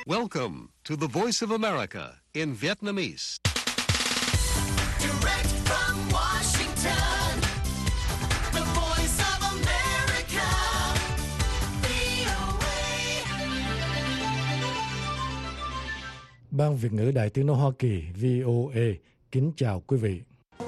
Welcome to the Voice of America in Vietnamese. Direct from Washington, the Voice of America, VOA. Ban Việt ngữ Đài Tiếng nói Hoa Kỳ VOA kính chào quý vị.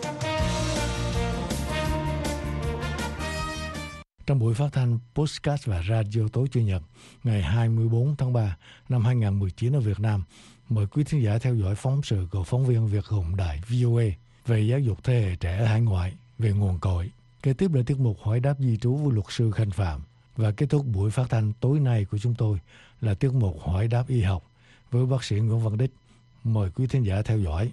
Trong buổi phát thanh podcast và radio tối Chủ nhật ngày 24 tháng 3 năm 2019 ở Việt Nam, mời quý thính giả theo dõi phóng sự của phóng viên Việt Hùng Đài VOA về giáo dục thế hệ trẻ ở hải ngoại, về nguồn cội. Kế tiếp là tiết mục hỏi đáp di trú với luật sư Khanh Phạm. Và kết thúc buổi phát thanh tối nay của chúng tôi là tiết mục hỏi đáp y học với bác sĩ Nguyễn Văn Đích. Mời quý thính giả theo dõi.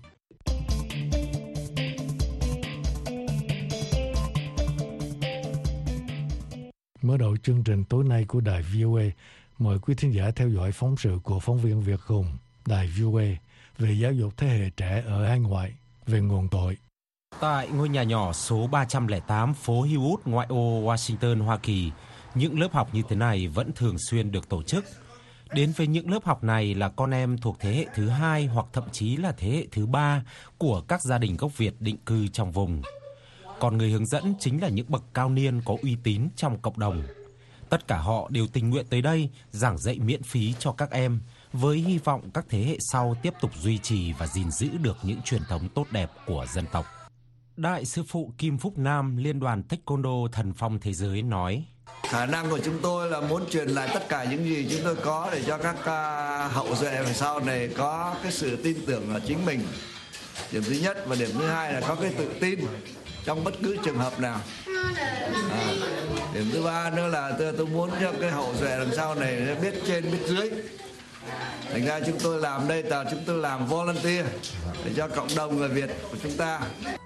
Mở đầu chương trình tối nay của đài VOA, mời quý thính giả theo dõi phóng sự của phóng viên Việt Hùng, đài VOA về giáo dục thế hệ trẻ ở hải ngoại, về nguồn cội. Tại ngôi nhà nhỏ số 308 phố Hillwood, ngoại ô Washington, Hoa Kỳ, những lớp học như thế này vẫn thường xuyên được tổ chức. Đến với những lớp học này là con em thuộc thế hệ thứ 2 hoặc thậm chí là thế hệ thứ 3 của các gia đình gốc Việt định cư trong vùng. Còn người hướng dẫn chính là những bậc cao niên có uy tín trong cộng đồng. Tất cả họ đều tình nguyện tới đây giảng dạy miễn phí cho các em, với hy vọng các thế hệ sau tiếp tục duy trì và gìn giữ được những truyền thống tốt đẹp của dân tộc. Đại sư phụ Kim Phúc Nam, Liên đoàn Taekwondo Thần Phong Thế giới nói: Khả năng của chúng tôi là muốn truyền lại tất cả những gì chúng tôi có để cho các hậu duệ về sau này có cái sự tin tưởng ở chính mình. Điểm thứ nhất, và điểm thứ hai là có cái tự tin trong bất cứ trường hợp nào. Điểm thứ ba nữa là tôi muốn cho cái hậu duệ đằng sau này biết trên biết dưới. Thành ra chúng tôi làm đây là chúng tôi làm volunteer để cho cộng đồng người Việt của chúng ta.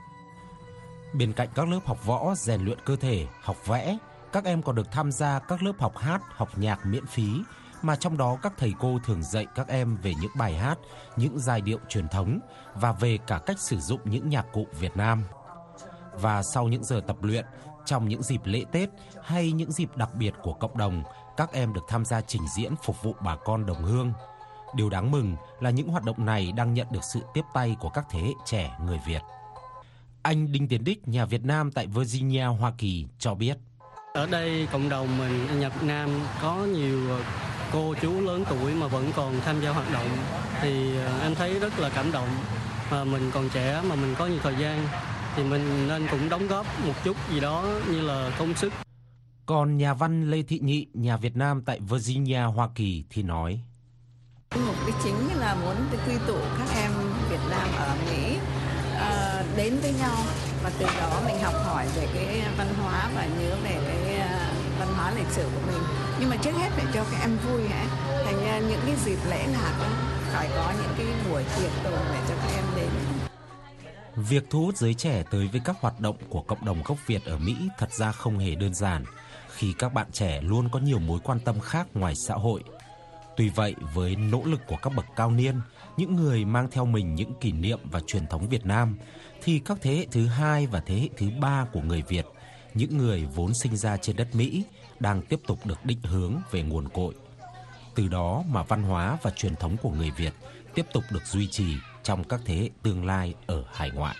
Bên cạnh các lớp học võ, rèn luyện cơ thể, học vẽ, các em còn được tham gia các lớp học hát, học nhạc miễn phí, mà trong đó các thầy cô thường dạy các em về những bài hát, những giai điệu truyền thống và về cả cách sử dụng những nhạc cụ Việt Nam. Và sau những giờ tập luyện, trong những dịp lễ Tết hay những dịp đặc biệt của cộng đồng, các em được tham gia trình diễn phục vụ bà con đồng hương. Điều đáng mừng là những hoạt động này đang nhận được sự tiếp tay của các thế hệ trẻ người Việt. Anh Đinh Tiến Đích, nhà Việt Nam tại Virginia, Hoa Kỳ cho biết: Ở đây cộng đồng mình nhà Việt Nam có nhiều cô chú lớn tuổi mà vẫn còn tham gia hoạt động, thì em thấy rất là cảm động. Mà mình còn trẻ mà mình có nhiều thời gian thì mình nên cũng đóng góp một chút gì đó như là công sức. Còn nhà văn Lê Thị Nhị, nhà Việt Nam tại Virginia, Hoa Kỳ thì nói: Mục đích chính là muốn quy tụ các em Việt Nam ở Mỹ đến với nhau, và từ đó mình học hỏi về cái văn hóa và nhớ về cái văn hóa lịch sử của mình. Nhưng mà trước hết phải cho các em vui hả? Thành ra những cái dịp lễ nào cũng phải có những cái buổi tiệc tùng để cho các em đến. Việc thu hút giới trẻ tới với các hoạt động của cộng đồng gốc Việt ở Mỹ thật ra không hề đơn giản, khi các bạn trẻ luôn có nhiều mối quan tâm khác ngoài xã hội. Tuy vậy, với nỗ lực của các bậc cao niên, những người mang theo mình những kỷ niệm và truyền thống Việt Nam, thì các thế hệ thứ 2 và thế hệ thứ 3 của người Việt, những người vốn sinh ra trên đất Mỹ, đang tiếp tục được định hướng về nguồn cội. Từ đó mà văn hóa và truyền thống của người Việt tiếp tục được duy trì trong các thế hệ tương lai ở hải ngoại.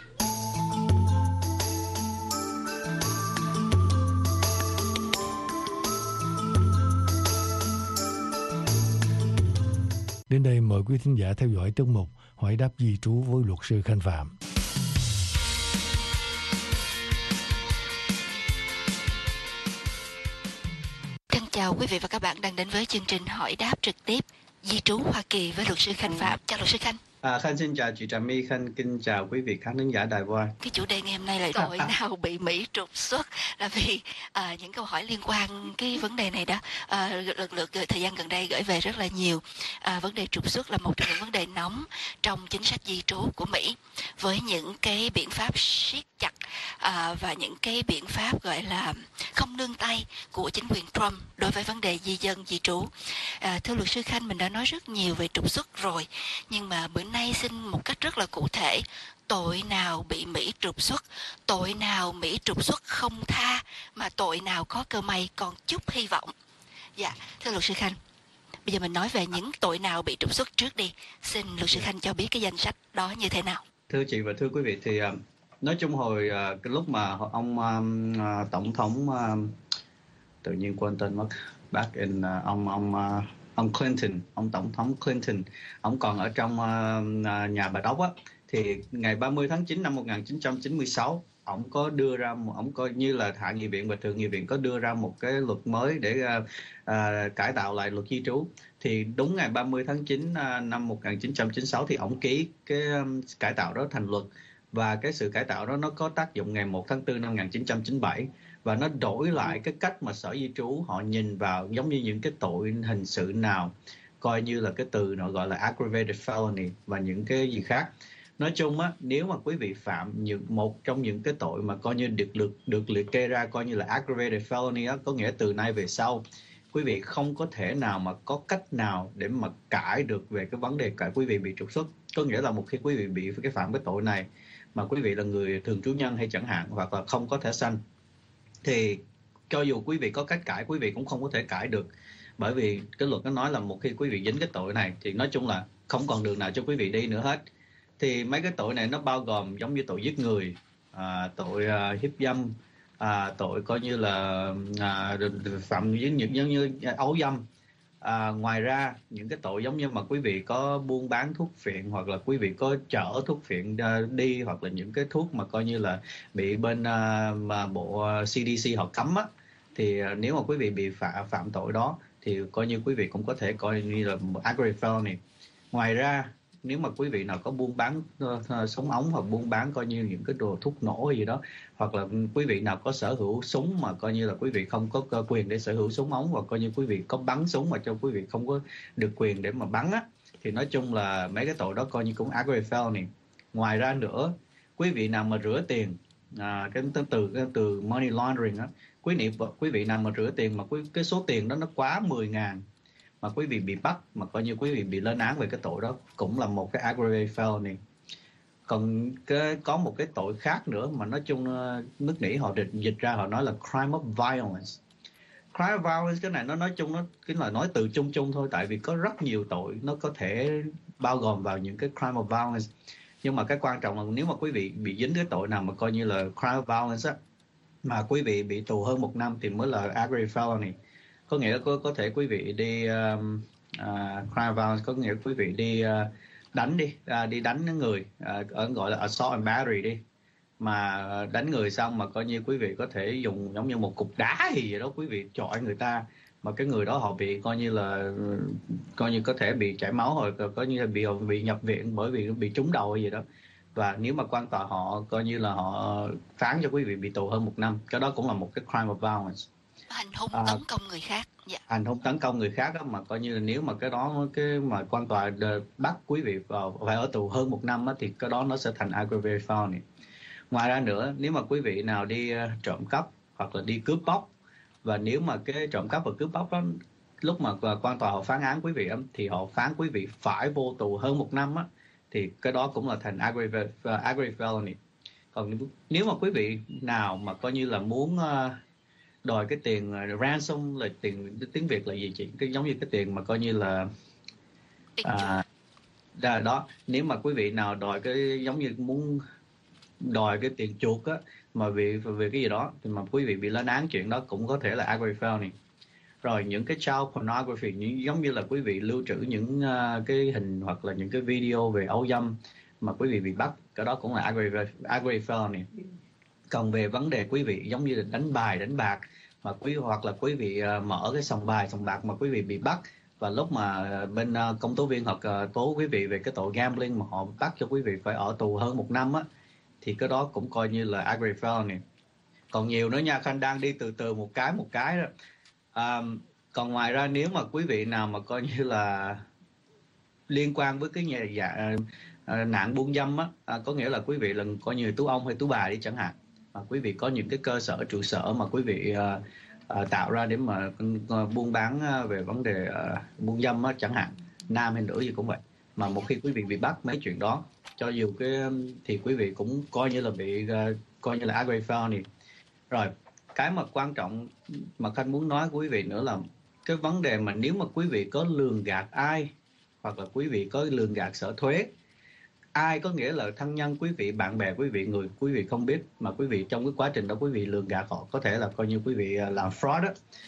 Đến đây mời quý thính giả theo dõi tiết mục hỏi đáp di trú với luật sư Khanh Phạm. Thân chào quý vị và các bạn đang đến với chương trình hỏi đáp trực tiếp di trú Hoa Kỳ với luật sư Khanh Phạm. Chào luật sư Khanh. Khanh xin chào chị Trà My, Khanh kính chào quý vị khán thính giả đài VOA. Cái chủ đề ngày hôm nay là tội nào bị Mỹ trục xuất, là vì những câu hỏi liên quan cái vấn đề này đó lượt thời gian gần đây gửi về rất là nhiều. Vấn đề trục xuất là một trong những vấn đề nóng trong chính sách di trú của Mỹ, với những cái biện pháp siết chặt và những cái biện pháp gọi là không nương tay của chính quyền Trump đối với vấn đề di dân di trú. Thưa luật sư Khanh, mình đã nói rất nhiều về trục xuất rồi, nhưng mà bữa nay xin một cách rất là cụ thể, tội nào bị Mỹ trục xuất, tội nào Mỹ trục xuất không tha, mà tội nào có cơ may còn chút hy vọng. Dạ, thưa luật sư Khanh. Bây giờ mình nói về những tội nào bị trục xuất trước đi. Xin luật sư Khanh cho biết cái danh sách đó như thế nào. Thưa chị và thưa quý vị, thì nói chung hồi cái lúc mà ông tổng thống tự nhiên quên tên mất, back in ông Clinton, ông tổng thống Clinton, ông còn ở trong nhà Bà Đốc á, thì ngày 30 tháng 9 năm 1996 ông có đưa ra, ông coi như là Hạ nghị viện và Thượng nghị viện có đưa ra một cái luật mới để cải tạo lại luật di trú. Thì đúng ngày 30 tháng 9 năm 1996 thì ông ký cái cải tạo đó thành luật, và cái sự cải tạo đó nó có tác dụng ngày 1 tháng 4 năm 1997, và nó đổi lại cái cách mà Sở Di trú họ nhìn vào giống như những cái tội hình sự nào, coi như là cái từ nó gọi là aggravated felony và những cái gì khác. Nói chung á, nếu mà quý vị phạm một trong những cái tội mà coi như được liệt kê ra coi như là aggravated felony á, có nghĩa từ nay về sau quý vị không có thể nào mà có cách nào để mà cãi được về cái vấn đề cãi quý vị bị trục xuất. Có nghĩa là một khi quý vị bị cái phạm cái tội này mà quý vị là người thường trú nhân hay chẳng hạn, hoặc là không có thẻ xanh, thì cho dù quý vị có cách cãi, quý vị cũng không có thể cãi được. Bởi vì cái luật nó nói là một khi quý vị dính cái tội này thì nói chung là không còn đường nào cho quý vị đi nữa hết. Thì mấy cái tội này nó bao gồm giống như tội giết người, tội hiếp dâm, tội coi như là phạm giống như ấu dâm. Ngoài ra những cái tội giống như mà quý vị có buôn bán thuốc phiện, hoặc là quý vị có chở thuốc phiện đi, hoặc là những cái thuốc mà coi như là bị bên mà bộ CDC họ cấm á, thì nếu mà quý vị bị phạm tội đó thì coi như quý vị cũng có thể coi như là aggravated felony. Ngoài ra nếu mà quý vị nào có buôn bán súng ống, hoặc buôn bán coi như những cái đồ thuốc nổ hay gì đó, hoặc là quý vị nào có sở hữu súng mà coi như là quý vị không có quyền để sở hữu súng ống, hoặc coi như quý vị có bắn súng mà cho quý vị không có được quyền để mà bắn á, thì nói chung là mấy cái tội đó coi như cũng aggravated felony. Ngoài ra nữa, quý vị nào mà rửa tiền, cái từ money laundering á, quý vị nào mà rửa tiền mà cái số tiền đó nó quá 10.000 mà quý vị bị bắt, mà coi như quý vị bị lên án về cái tội đó, cũng là một cái aggravated felony. Còn có một cái tội khác nữa mà nói chung nước Mỹ họ dịch ra họ nói là crime of violence. Crime of violence, cái này nó nói chung nó cái là nói từ chung thôi, tại vì có rất nhiều tội nó có thể bao gồm vào những cái crime of violence. Nhưng mà cái quan trọng là nếu mà quý vị bị dính cái tội nào mà coi như là crime of violence á, mà quý vị bị tù hơn 1 năm thì mới là aggravated felony. Có nghĩa là có thể quý vị đi crime violence, có nghĩa quý vị đi đánh người, gọi là assault and battery đi, mà đánh người xong mà coi như quý vị có thể dùng giống như một cục đá gì vậy đó, quý vị chọi người ta mà cái người đó họ bị coi như có thể bị chảy máu, hoặc coi như là bị nhập viện bởi vì bị trúng đầu hay gì đó, và nếu mà quan tòa họ coi như là họ phán cho quý vị bị tù hơn 1 năm, cái đó cũng là một cái crime of violence. Hành hung tấn công người khác. Dạ. Hành hung tấn công người khác đó, mà coi như là nếu mà cái đó mà quan tòa bắt quý vị vào phải ở tù hơn 1 năm đó, thì cái đó nó sẽ thành aggravated felony. Ngoài ra nữa, nếu mà quý vị nào đi trộm cắp hoặc là đi cướp bóc, và nếu mà cái trộm cắp và cướp bóc đó lúc mà quan tòa họ phán án quý vị thì họ phán quý vị phải vô tù hơn 1 năm á, thì cái đó cũng là thành aggravated felony. Còn nếu mà quý vị nào mà coi như là muốn đòi cái tiền ransom, là tiếng Việt là gì chị? Cái giống như cái tiền mà coi như là đó, nếu mà quý vị nào đòi cái giống như muốn đòi cái tiền chuộc á, mà về cái gì đó thì mà quý vị bị lên án, chuyện đó cũng có thể là aggravated felony. Rồi những cái child pornography, giống như là quý vị lưu trữ những cái hình hoặc là những cái video về ấu dâm mà quý vị bị bắt, cái đó cũng là aggravated felony. Còn về vấn đề quý vị giống như là đánh bạc mà hoặc là quý vị mở cái sòng bạc mà quý vị bị bắt, và lúc mà bên công tố viên hoặc tố quý vị về cái tội gambling mà họ bắt cho quý vị phải ở tù hơn 1 năm á, thì cái đó cũng coi như là aggravated felony. Còn nhiều nữa nha, Khanh đang đi từ từ một cái đó. Còn ngoài ra, nếu mà quý vị nào mà coi như là liên quan với cái nạn buôn dâm á, có nghĩa là quý vị là coi như tú ông hay tú bà đi chẳng hạn, mà quý vị có những cái cơ sở trụ sở mà quý vị tạo ra để mà buôn bán về vấn đề buôn dâm á chẳng hạn, nam hay nữ gì cũng vậy, mà một khi quý vị bị bắt mấy chuyện đó, cho dù thì quý vị cũng coi như là bị coi như là aggravated felony. Rồi cái mà quan trọng mà Khanh muốn nói với quý vị nữa là cái vấn đề mà nếu mà quý vị có lường gạt ai, hoặc là quý vị có lường gạt sở thuế, ai có nghĩa là thân nhân quý vị, bạn bè quý vị, người quý vị không biết, mà quý vị trong cái quá trình đó quý vị lường gạt họ, có thể là coi như quý vị làm fraud đó.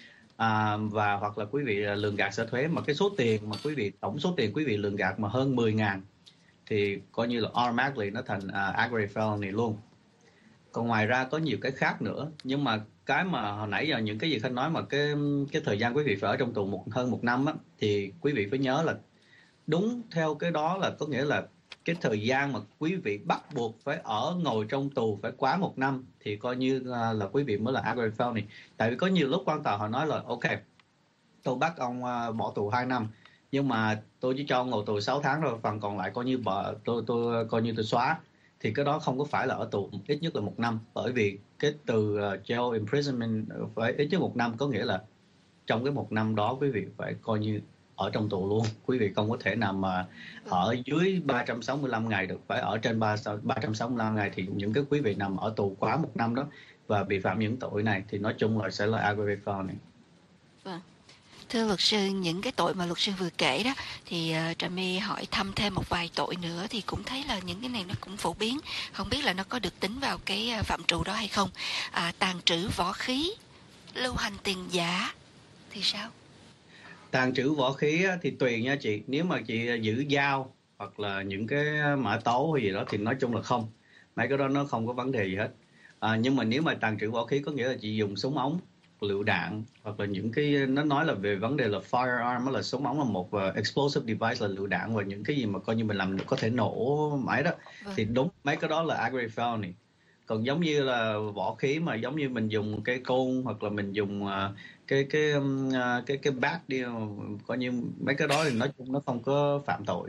Và hoặc là quý vị lường gạt sở thuế, mà cái số tiền mà quý vị, tổng số tiền quý vị lường gạt mà hơn 10.000 thì coi như là automatically nó thành aggravated felony luôn. Còn ngoài ra có nhiều cái khác nữa, nhưng mà cái mà hồi nãy giờ những cái gì Khanh nói mà cái thời gian quý vị phải ở trong tù hơn 1 năm á, thì quý vị phải nhớ là đúng theo cái đó là có nghĩa là cái thời gian mà quý vị bắt buộc phải ngồi trong tù phải quá 1 năm thì coi như là quý vị mới là aggravated felony. Tại vì có nhiều lúc quan tòa họ nói là ok, tôi bắt ông bỏ tù 2 năm, nhưng mà tôi chỉ cho ông ngồi tù 6 tháng rồi, phần còn lại coi như tôi coi như tôi xóa. Thì cái đó không có phải là ở tù ít nhất là 1 năm, bởi vì cái từ jail imprisonment phải ít nhất 1 năm, có nghĩa là trong cái 1 năm đó quý vị phải coi như ở trong tù luôn. Quý vị không có thể nào mà ở dưới 365 ngày được, phải ở trên 365 ngày. Thì những cái quý vị nằm ở tù quá 1 năm đó và bị phạm những tội này thì nói chung là sẽ là aggravated felony. Vâng. Thưa luật sư, những cái tội mà luật sư vừa kể đó thì Trà My hỏi thăm thêm một vài tội nữa, thì cũng thấy là những cái này nó cũng phổ biến, không biết là nó có được tính vào cái phạm trù đó hay không. Tàng trữ võ khí, lưu hành tiền giả thì sao? Tàng trữ võ khí thì tùy nha chị. Nếu mà chị giữ dao hoặc là những cái mã tấu hay gì đó thì nói chung là không. Mấy cái đó nó không có vấn đề gì hết. Nhưng mà nếu mà tàng trữ võ khí có nghĩa là chị dùng súng ống, lựu đạn, hoặc là những cái, nó nói là về vấn đề là firearm, là súng ống là một explosive device là lựu đạn, và những cái gì mà coi như mình làm có thể nổ máy đó. Thì đúng, mấy cái đó là aggravated felony. Còn giống như là võ khí mà giống như mình dùng cái côn hoặc là mình dùng cái bat đi, coi như mấy cái đó thì nói chung nó không có phạm tội.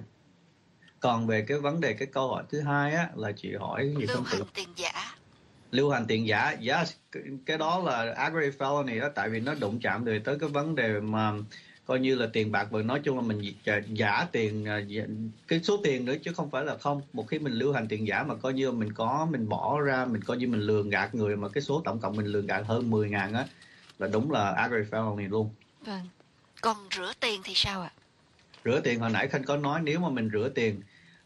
Còn về cái vấn đề, cái câu hỏi thứ hai á là chị hỏi gì lưu hành tiền giả. Lưu hành tiền giả, yes, cái đó là aggravated felony đó, tại vì nó đụng chạm tới cái vấn đề mà coi như là tiền bạc, và nói chung là mình giả tiền, cái số tiền nữa chứ không phải là không. Một khi mình lưu hành tiền giả mà coi như mình bỏ ra, mình coi như mình lường gạt người, mà cái số tổng cộng mình lường gạt hơn 10.000 á, là đúng là aggravated felony luôn. Vâng. Còn rửa tiền thì sao ạ? Rửa tiền hồi nãy Khanh có nói, nếu mà mình rửa tiền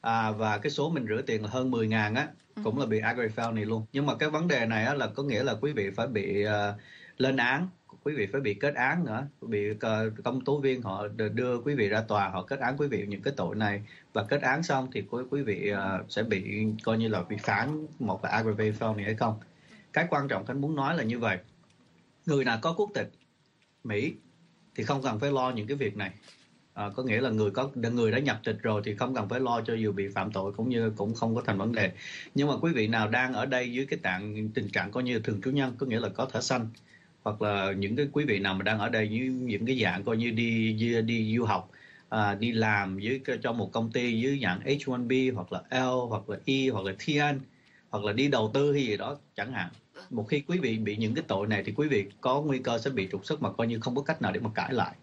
và cái số mình rửa tiền là hơn 10.000 á, cũng là bị aggravated felony luôn. Nhưng mà cái vấn đề này á là có nghĩa là quý vị phải bị lên án, quý vị phải bị kết án nữa, bị công tố viên họ đưa quý vị ra tòa, họ kết án quý vị những cái tội này, và kết án xong thì quý vị sẽ bị coi như là bị phán một là aggravated felony hay không. Cái quan trọng Khanh muốn nói là như vậy, người nào có quốc tịch Mỹ thì không cần phải lo những cái việc này. Có nghĩa là người đã nhập tịch rồi thì không cần phải lo, cho dù bị phạm tội cũng như cũng không có thành vấn đề. Nhưng mà quý vị nào đang ở đây dưới cái tình trạng coi như thường trú nhân, có nghĩa là có thẻ xanh, hoặc là những cái quý vị nào mà đang ở đây với những cái dạng coi như đi du học, đi làm cho một công ty dưới dạng H1B hoặc là L hoặc là E hoặc là TN, hoặc là đi đầu tư hay gì đó chẳng hạn. Một khi quý vị bị những cái tội này thì quý vị có nguy cơ sẽ bị trục xuất mà coi như không có cách nào để mà cãi lại.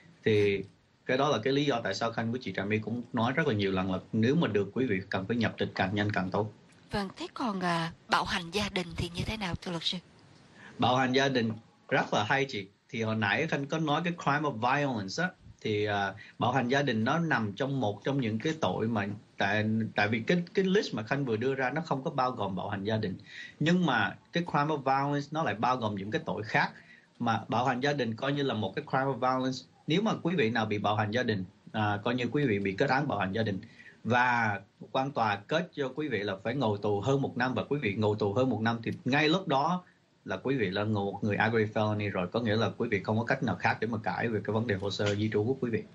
Thì cái đó là cái lý do tại sao Khanh với chị Trà My cũng nói rất là nhiều lần là nếu mà được quý vị cần phải nhập tịch càng nhanh càng tốt. Vâng, thế còn bạo hành gia đình thì như thế nào thưa luật sư? Bạo hành gia đình rất là hay chị. Thì hồi nãy Khanh có nói cái crime of violence á, thì bạo hành gia đình nó nằm trong một trong những cái tội mà tại vì cái list mà Khanh vừa đưa ra nó không có bao gồm bạo hành gia đình, nhưng mà cái crime of violence nó lại bao gồm những cái tội khác. Mà bạo hành gia đình coi như là một cái crime of violence. Nếu mà quý vị nào bị bạo hành gia đình, coi như quý vị bị kết án bạo hành gia đình và quan tòa kết cho quý vị là phải ngồi tù hơn 1 năm, và quý vị ngồi tù hơn 1 năm thì ngay lúc đó là quý vị là một người aggravated felony rồi, có nghĩa là quý vị không có cách nào khác để mà cãi về cái vấn đề hồ sơ di trú của quý vị.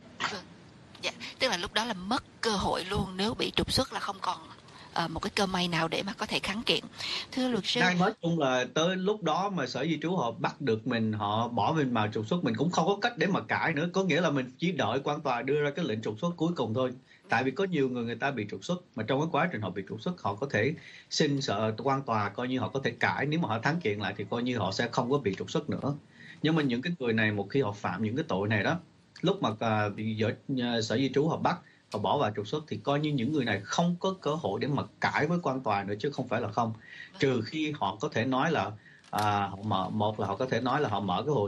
Dạ, tức là lúc đó là mất cơ hội luôn, nếu bị trục xuất là không còn một cái cơ may nào để mà có thể kháng kiện. Thưa luật sư, nói chung là tới lúc đó mà sở di trú họ bắt được mình, họ bỏ mình vào trục xuất, mình cũng không có cách để mà cãi nữa, có nghĩa là mình chỉ đợi quan tòa đưa ra cái lệnh trục xuất cuối cùng thôi. Tại vì có nhiều người ta bị trục xuất, mà trong cái quá trình họ bị trục xuất họ có thể xin quan tòa coi như họ có thể cãi, nếu mà họ thắng kiện lại thì coi như họ sẽ không có bị trục xuất nữa. Nhưng mà những cái người này một khi họ phạm những cái tội này đó, lúc mà sở di trú họ bắt, họ bỏ vào trục xuất thì coi như những người này không có cơ hội để mà cãi với quan tòa nữa, chứ không phải là không. Trừ khi họ có thể nói là Một là họ có thể nói là họ mở cái hồ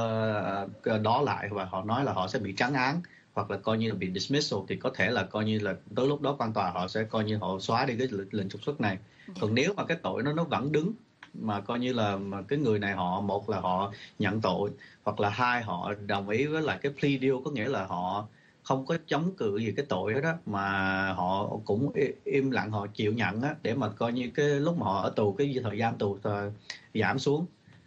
sơ đó lại và họ nói là họ sẽ bị trắng án hoặc là coi như là bị dismissal, thì có thể là coi như là tới lúc đó quan tòa họ sẽ coi như họ xóa đi cái lệnh trục xuất này. Còn nếu mà cái tội nó vẫn đứng mà coi như là mà cái người này họ, một là họ nhận tội, hoặc là hai họ đồng ý với lại cái plea deal, có nghĩa là họ không có chống cự gì cái tội đó, mà họ cũng im lặng họ chịu nhận á, để mà coi như cái lúc mà họ ở tù cái thời gian tù giảm xuống.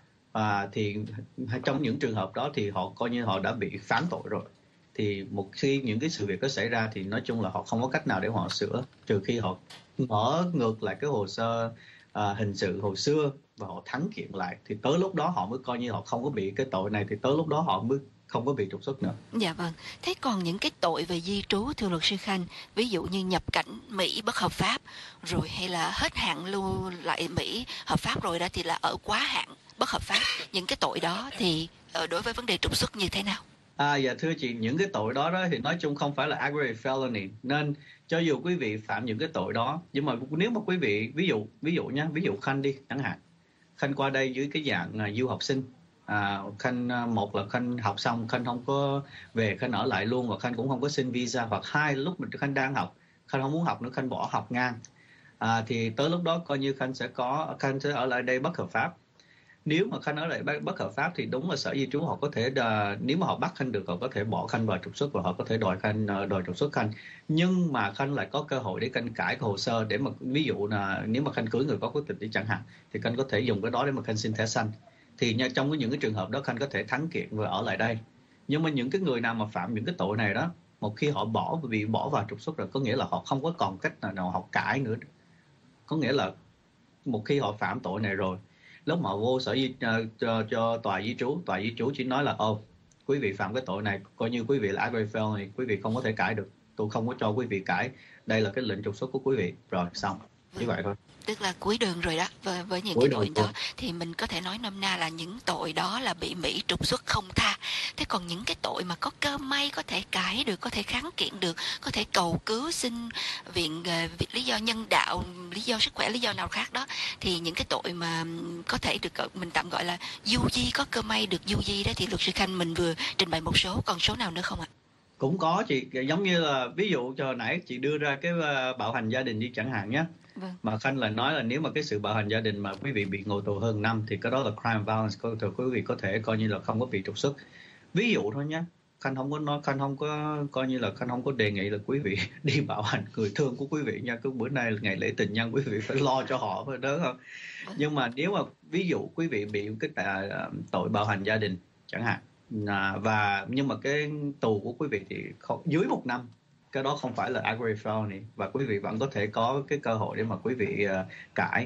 Thì trong những trường hợp đó thì họ coi như họ đã bị phán tội rồi. Thì một khi những cái sự việc đó xảy ra thì nói chung là họ không có cách nào để họ sửa, trừ khi họ mở ngược lại cái hồ sơ hình sự hồi xưa và họ thắng kiện lại, thì tới lúc đó họ mới coi như họ không có bị cái tội này, thì tới lúc đó họ mới không có bị trục xuất nữa. Dạ vâng. Thế còn những cái tội về di trú, thưa luật sư Khanh, ví dụ như nhập cảnh Mỹ bất hợp pháp rồi, hay là hết hạn lưu lại Mỹ hợp pháp rồi đó thì là ở quá hạn bất hợp pháp, những cái tội đó thì đối với vấn đề trục xuất như thế nào? Dạ thưa chị, những cái tội đó thì nói chung không phải là aggravated felony, nên cho dù quý vị phạm những cái tội đó, nhưng mà nếu mà quý vị ví dụ Khanh đi chẳng hạn, Khanh qua đây dưới cái dạng du học sinh, Khanh một là Khanh học xong Khanh không có về, Khanh ở lại luôn và Khanh cũng không có xin visa, hoặc hai lúc mình Khanh đang học, Khanh không muốn học nữa, Khanh bỏ học ngang, thì tới lúc đó coi như Khanh sẽ ở lại đây bất hợp pháp. Nếu mà Khanh ở lại bất hợp pháp thì đúng là sở di trú họ có thể nếu mà họ bắt Khanh được, họ có thể bỏ Khanh vào trục xuất và họ có thể đòi trục xuất Khanh. Nhưng mà Khanh lại có cơ hội để Khanh cải cái hồ sơ, để mà ví dụ là nếu mà Khanh cưới người có quốc tịch đi chẳng hạn, thì Khanh có thể dùng cái đó để mà Khanh xin thẻ xanh. Thì trong những cái trường hợp đó Khanh có thể thắng kiện và ở lại đây. Nhưng mà những cái người nào mà phạm những cái tội này đó, một khi họ bị bỏ vào trục xuất rồi, có nghĩa là họ không có còn cách nào họ cải nữa. Có nghĩa là một khi họ phạm tội này rồi, lúc mà vô cho tòa di trú chỉ nói là quý vị phạm cái tội này, coi như quý vị là aggravated felony, quý vị không có thể cải được, tôi không có cho quý vị cải, đây là cái lệnh trục xuất của quý vị, rồi xong, như vậy thôi. Tức là cuối đường rồi đó. Với những cái tội đó thì mình có thể nói nôm na là những tội đó là bị Mỹ trục xuất không tha. Thế còn những cái tội mà có cơ may có thể cải được, có thể kháng kiện được, có thể cầu cứu xin viện lý do nhân đạo, lý do sức khỏe, lý do nào khác đó, thì những cái tội mà có thể được mình tạm gọi là du di, có cơ may được du di đó, thì luật sư Khanh mình vừa trình bày một số, còn số nào nữa không ạ? Cũng có chị, giống như là ví dụ cho nãy chị đưa ra cái bạo hành gia đình đi chẳng hạn nhé. Vâng. Mà Khanh là nói là nếu mà cái sự bạo hành gia đình mà quý vị bị ngồi tù hơn năm thì cái đó là crime violence, quý vị có thể coi như là không có bị trục xuất. Ví dụ thôi nhé, Khanh không có coi như là Khanh không có đề nghị là quý vị đi bạo hành người thương của quý vị nha. Cứ bữa nay là ngày lễ tình nhân, quý vị phải lo cho họ phải đỡ không. Nhưng mà nếu mà ví dụ quý vị bị cái tội bạo hành gia đình chẳng hạn, nhưng mà cái tù của quý vị thì dưới 1 năm, cái đó không phải là aggravated felony và quý vị vẫn có thể có cái cơ hội để mà quý vị cải,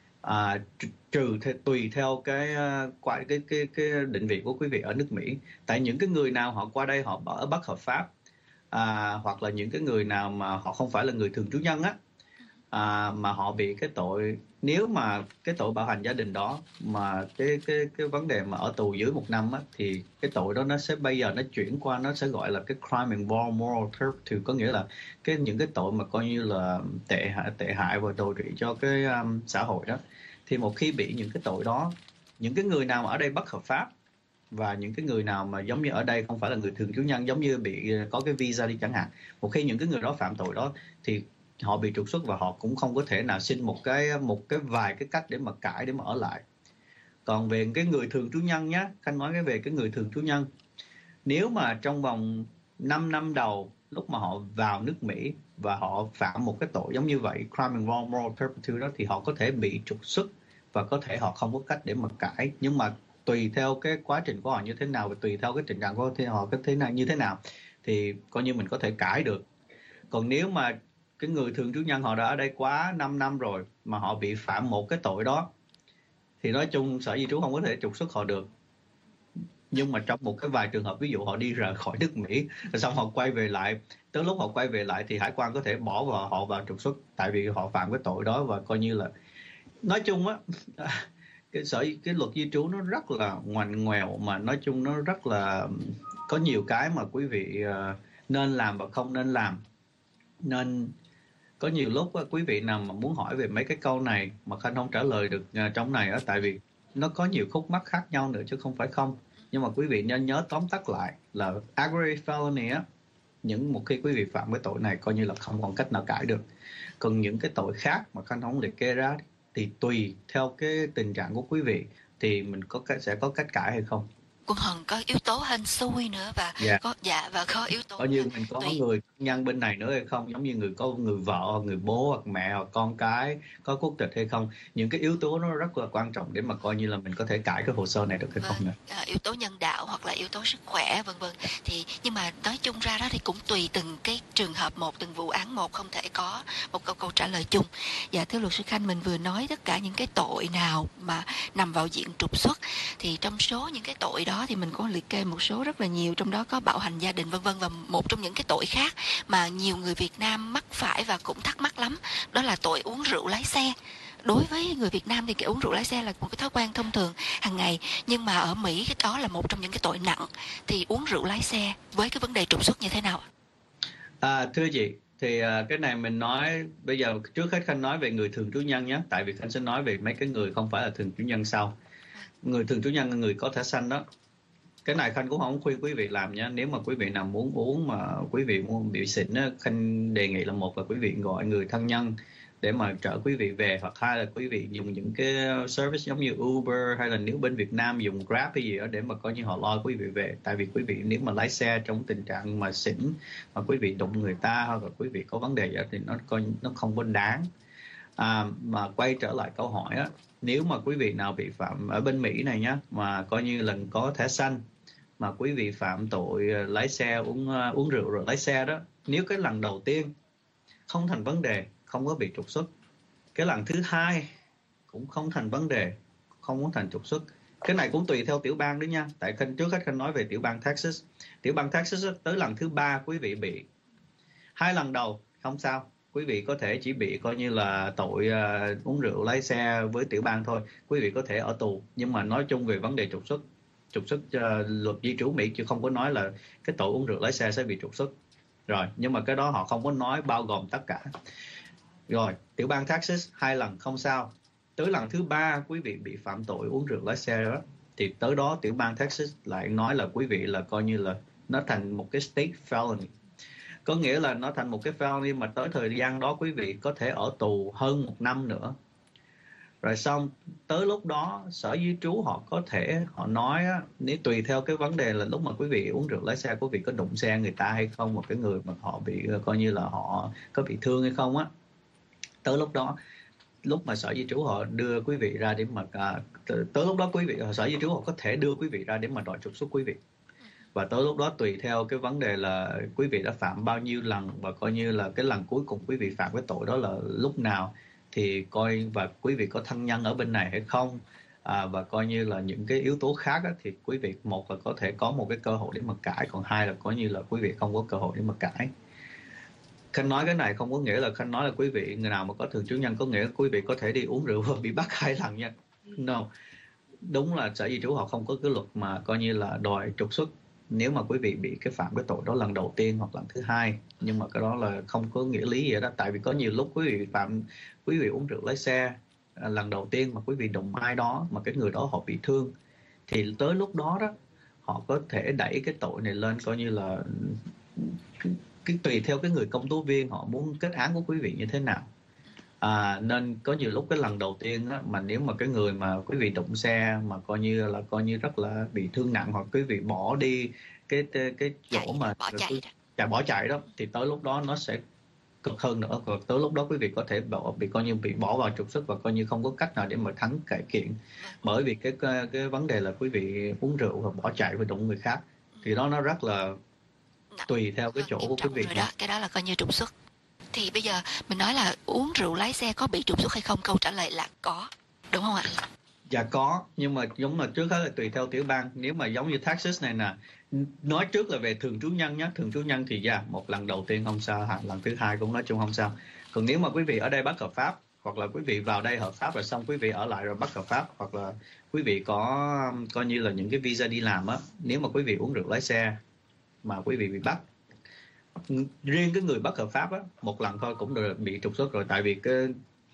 tùy theo cái định vị của quý vị ở nước Mỹ. Tại những cái người nào họ qua đây họ ở bất hợp pháp, hoặc là những cái người nào mà họ không phải là người thường trú nhân á, mà họ bị cái tội, nếu mà cái tội bạo hành gia đình đó mà cái vấn đề mà ở tù dưới 1 năm á, thì cái tội đó nó sẽ bây giờ nó chuyển qua, nó sẽ gọi là cái crime involving moral turpitude, có nghĩa là những cái tội mà coi như là tệ hại và đồi trụy cho cái xã hội đó. Thì một khi bị những cái tội đó, những cái người nào mà ở đây bất hợp pháp và những cái người nào mà giống như ở đây không phải là người thường trú nhân, giống như bị có cái visa đi chẳng hạn, một khi những cái người đó phạm tội đó thì họ bị trục xuất và họ cũng không có thể nào xin một cái vài cái cách để mà cải, để mà ở lại. Còn về cái người thường trú nhân nhé, Khanh nói về cái người thường trú nhân, nếu mà trong vòng 5 năm đầu lúc mà họ vào nước Mỹ và họ phạm một cái tội giống như vậy, crime involving moral turpitude đó, thì họ có thể bị trục xuất và có thể họ không có cách để mà cải. Nhưng mà tùy theo cái quá trình của họ như thế nào và tùy theo cái trình trạng của họ như thế nào thì coi như mình có thể cải được. Còn nếu mà cái người thường trú nhân họ đã ở đây quá 5 năm rồi mà họ bị phạm một cái tội đó thì nói chung sở di trú không có thể trục xuất họ được. Nhưng mà trong một cái vài trường hợp, ví dụ họ đi rời khỏi nước Mỹ rồi xong họ quay về lại, tới lúc họ quay về lại thì hải quan có thể bỏ họ vào trục xuất, tại vì họ phạm cái tội đó. Và coi như là nói chung á, cái luật di trú nó rất là ngoằn ngoèo, mà nói chung nó rất là có nhiều cái mà quý vị nên làm và không nên làm. Nên có nhiều lúc quý vị nào mà muốn hỏi về mấy cái câu này mà Khanh không trả lời được trong này á, tại vì nó có nhiều khúc mắc khác nhau nữa chứ không phải không. Nhưng mà quý vị nên nhớ tóm tắt lại là aggravated felony á, một khi quý vị phạm cái tội này coi như là không còn cách nào cãi được. Còn những cái tội khác mà Khanh không liệt kê ra thì tùy theo cái tình trạng của quý vị thì mình sẽ có cách cãi hay không. Quân Hần có yếu tố hên xui nữa và có yếu tố coi như mình có người nhân bên này nữa hay không, giống như có người vợ, người bố hoặc mẹ hoặc con cái có quốc tịch hay không. Những cái yếu tố nó rất là quan trọng để mà coi như là mình có thể cãi cái hồ sơ này được hay không nữa. Yếu tố nhân đạo hoặc là yếu tố sức khỏe vân vân. Thì nhưng mà nói chung ra đó thì cũng tùy từng cái trường hợp một, từng vụ án một, không thể có một câu trả lời chung. Dạ thưa luật sư Khanh, mình vừa nói tất cả những cái tội nào mà nằm vào diện trục xuất, thì trong số những cái tội đó thì mình có liệt kê một số rất là nhiều, trong đó có bạo hành gia đình vân vân, và một trong những cái tội khác mà nhiều người Việt Nam mắc phải và cũng thắc mắc lắm, đó là tội uống rượu lái xe. Đối với người Việt Nam thì cái uống rượu lái xe là một cái thói quen thông thường hàng ngày, nhưng mà ở Mỹ cái đó là một trong những cái tội nặng. Thì uống rượu lái xe với cái vấn đề trục xuất như thế nào? Thưa chị, thì cái này mình nói bây giờ trước hết Khanh nói về người thường trú nhân nhé, tại vì Khanh sẽ nói về mấy cái người không phải là thường trú nhân sau. Người thường trú nhân là người có thẻ xanh đó. Cái này Khanh cũng không khuyên quý vị làm nha. Nếu mà quý vị nào muốn uống mà quý vị muốn bị xỉn á, Khanh đề nghị là một là quý vị gọi người thân nhân để mà chở quý vị về, hoặc hai là quý vị dùng những cái service giống như Uber, hay là nếu bên Việt Nam dùng Grab hay gì đó để mà coi như họ lo quý vị về. Tại vì quý vị nếu mà lái xe trong tình trạng mà xỉn mà quý vị đụng người ta hoặc là quý vị có vấn đề gì đó thì nó không có đáng. Mà quay trở lại câu hỏi á, nếu mà quý vị nào bị phạm ở bên Mỹ này nhá, mà coi như lần có thẻ xanh mà quý vị phạm tội lái xe uống rượu rồi lái xe đó, nếu cái lần đầu tiên không thành vấn đề, không có bị trục xuất, cái lần thứ hai cũng không thành vấn đề, không có thành trục xuất. Cái này cũng tùy theo tiểu bang đấy nha. Tại trước hết Khanh nói về tiểu bang Texas. Tiểu bang Texas tới lần thứ 3 quý vị bị. 2 lần đầu không sao, quý vị có thể chỉ bị coi như là tội uống rượu lái xe với tiểu bang thôi, quý vị có thể ở tù. Nhưng mà nói chung về vấn đề trục xuất luật di trú Mỹ chứ không có nói là cái tội uống rượu lái xe sẽ bị trục xuất. Rồi, nhưng mà cái đó họ không có nói bao gồm tất cả. Rồi, tiểu bang Texas 2 lần không sao. Tới lần thứ 3 quý vị bị phạm tội uống rượu lái xe đó, thì tới đó tiểu bang Texas lại nói là quý vị là coi như là nó thành một cái state felony. Có nghĩa là nó thành một cái felony mà tới thời gian đó quý vị có thể ở tù hơn 1 năm nữa. Rồi xong, tới lúc đó sở di trú họ có thể, họ nói á, nếu tùy theo cái vấn đề là lúc mà quý vị uống rượu lái xe, quý vị có đụng xe người ta hay không, một cái người mà họ bị coi như là họ có bị thương hay không á. Tới lúc đó, lúc mà sở di trú họ đưa quý vị ra để mà tới lúc đó quý vị, sở di trú họ có thể đưa quý vị ra để mà đòi trục xuất quý vị. Và tới lúc đó tùy theo cái vấn đề là quý vị đã phạm bao nhiêu lần và coi như là cái lần cuối cùng quý vị phạm cái tội đó là lúc nào, thì coi và quý vị có thân nhân ở bên này hay không, và coi như là những cái yếu tố khác đó, thì quý vị một là có thể có một cái cơ hội để mà cãi, còn hai là coi như là quý vị không có cơ hội để mà cãi. Khanh nói cái này không có nghĩa là Khanh nói là quý vị người nào mà có thường trú nhân có nghĩa là quý vị có thể đi uống rượu và bị bắt 2 lần nha. No, đúng là sở di trú họ không có cái luật mà coi như là đòi trục xuất nếu mà quý vị bị cái phạm cái tội đó lần đầu tiên hoặc lần thứ 2. Nhưng mà cái đó là không có nghĩa lý gì đó. Tại vì có nhiều lúc quý vị uống rượu lái xe lần đầu tiên mà quý vị đụng ai đó mà cái người đó họ bị thương, thì tới lúc đó đó họ có thể đẩy cái tội này lên coi như là cái tùy theo cái người công tố viên họ muốn kết án của quý vị như thế nào. Nên có nhiều lúc cái lần đầu tiên á, mà nếu mà cái người mà quý vị đụng xe mà coi như rất là bị thương nặng, hoặc quý vị bỏ đi cái chỗ mà bỏ chạy đó, thì tới lúc đó nó sẽ cực hơn nữa. Và tới lúc đó quý vị có thể bị bỏ vào trục xuất và coi như không có cách nào để mà thắng cải kiện, bởi vì cái vấn đề là quý vị uống rượu và bỏ chạy và đụng người khác, thì đó nó rất là tùy theo cái chỗ của quý vị đó. Cái đó là coi như trục xuất. Thì bây giờ mình nói là uống rượu lái xe có bị trục xuất hay không, câu trả lời là có, đúng không ạ? Dạ có, nhưng mà giống mà trước hết là tùy theo tiểu bang. Nếu mà giống như Texas này nè, nói trước là về thường trú nhân nhé. Thường trú nhân thì một lần đầu tiên không sao, lần thứ 2 cũng nói chung không sao. Còn nếu mà quý vị ở đây bất hợp pháp, hoặc là quý vị vào đây hợp pháp rồi xong quý vị ở lại rồi bất hợp pháp, hoặc là quý vị có coi như là những cái visa đi làm á, nếu mà quý vị uống rượu lái xe mà quý vị bị bắt, riêng cái người bất hợp pháp á, 1 lần thôi cũng được bị trục xuất rồi. Tại vì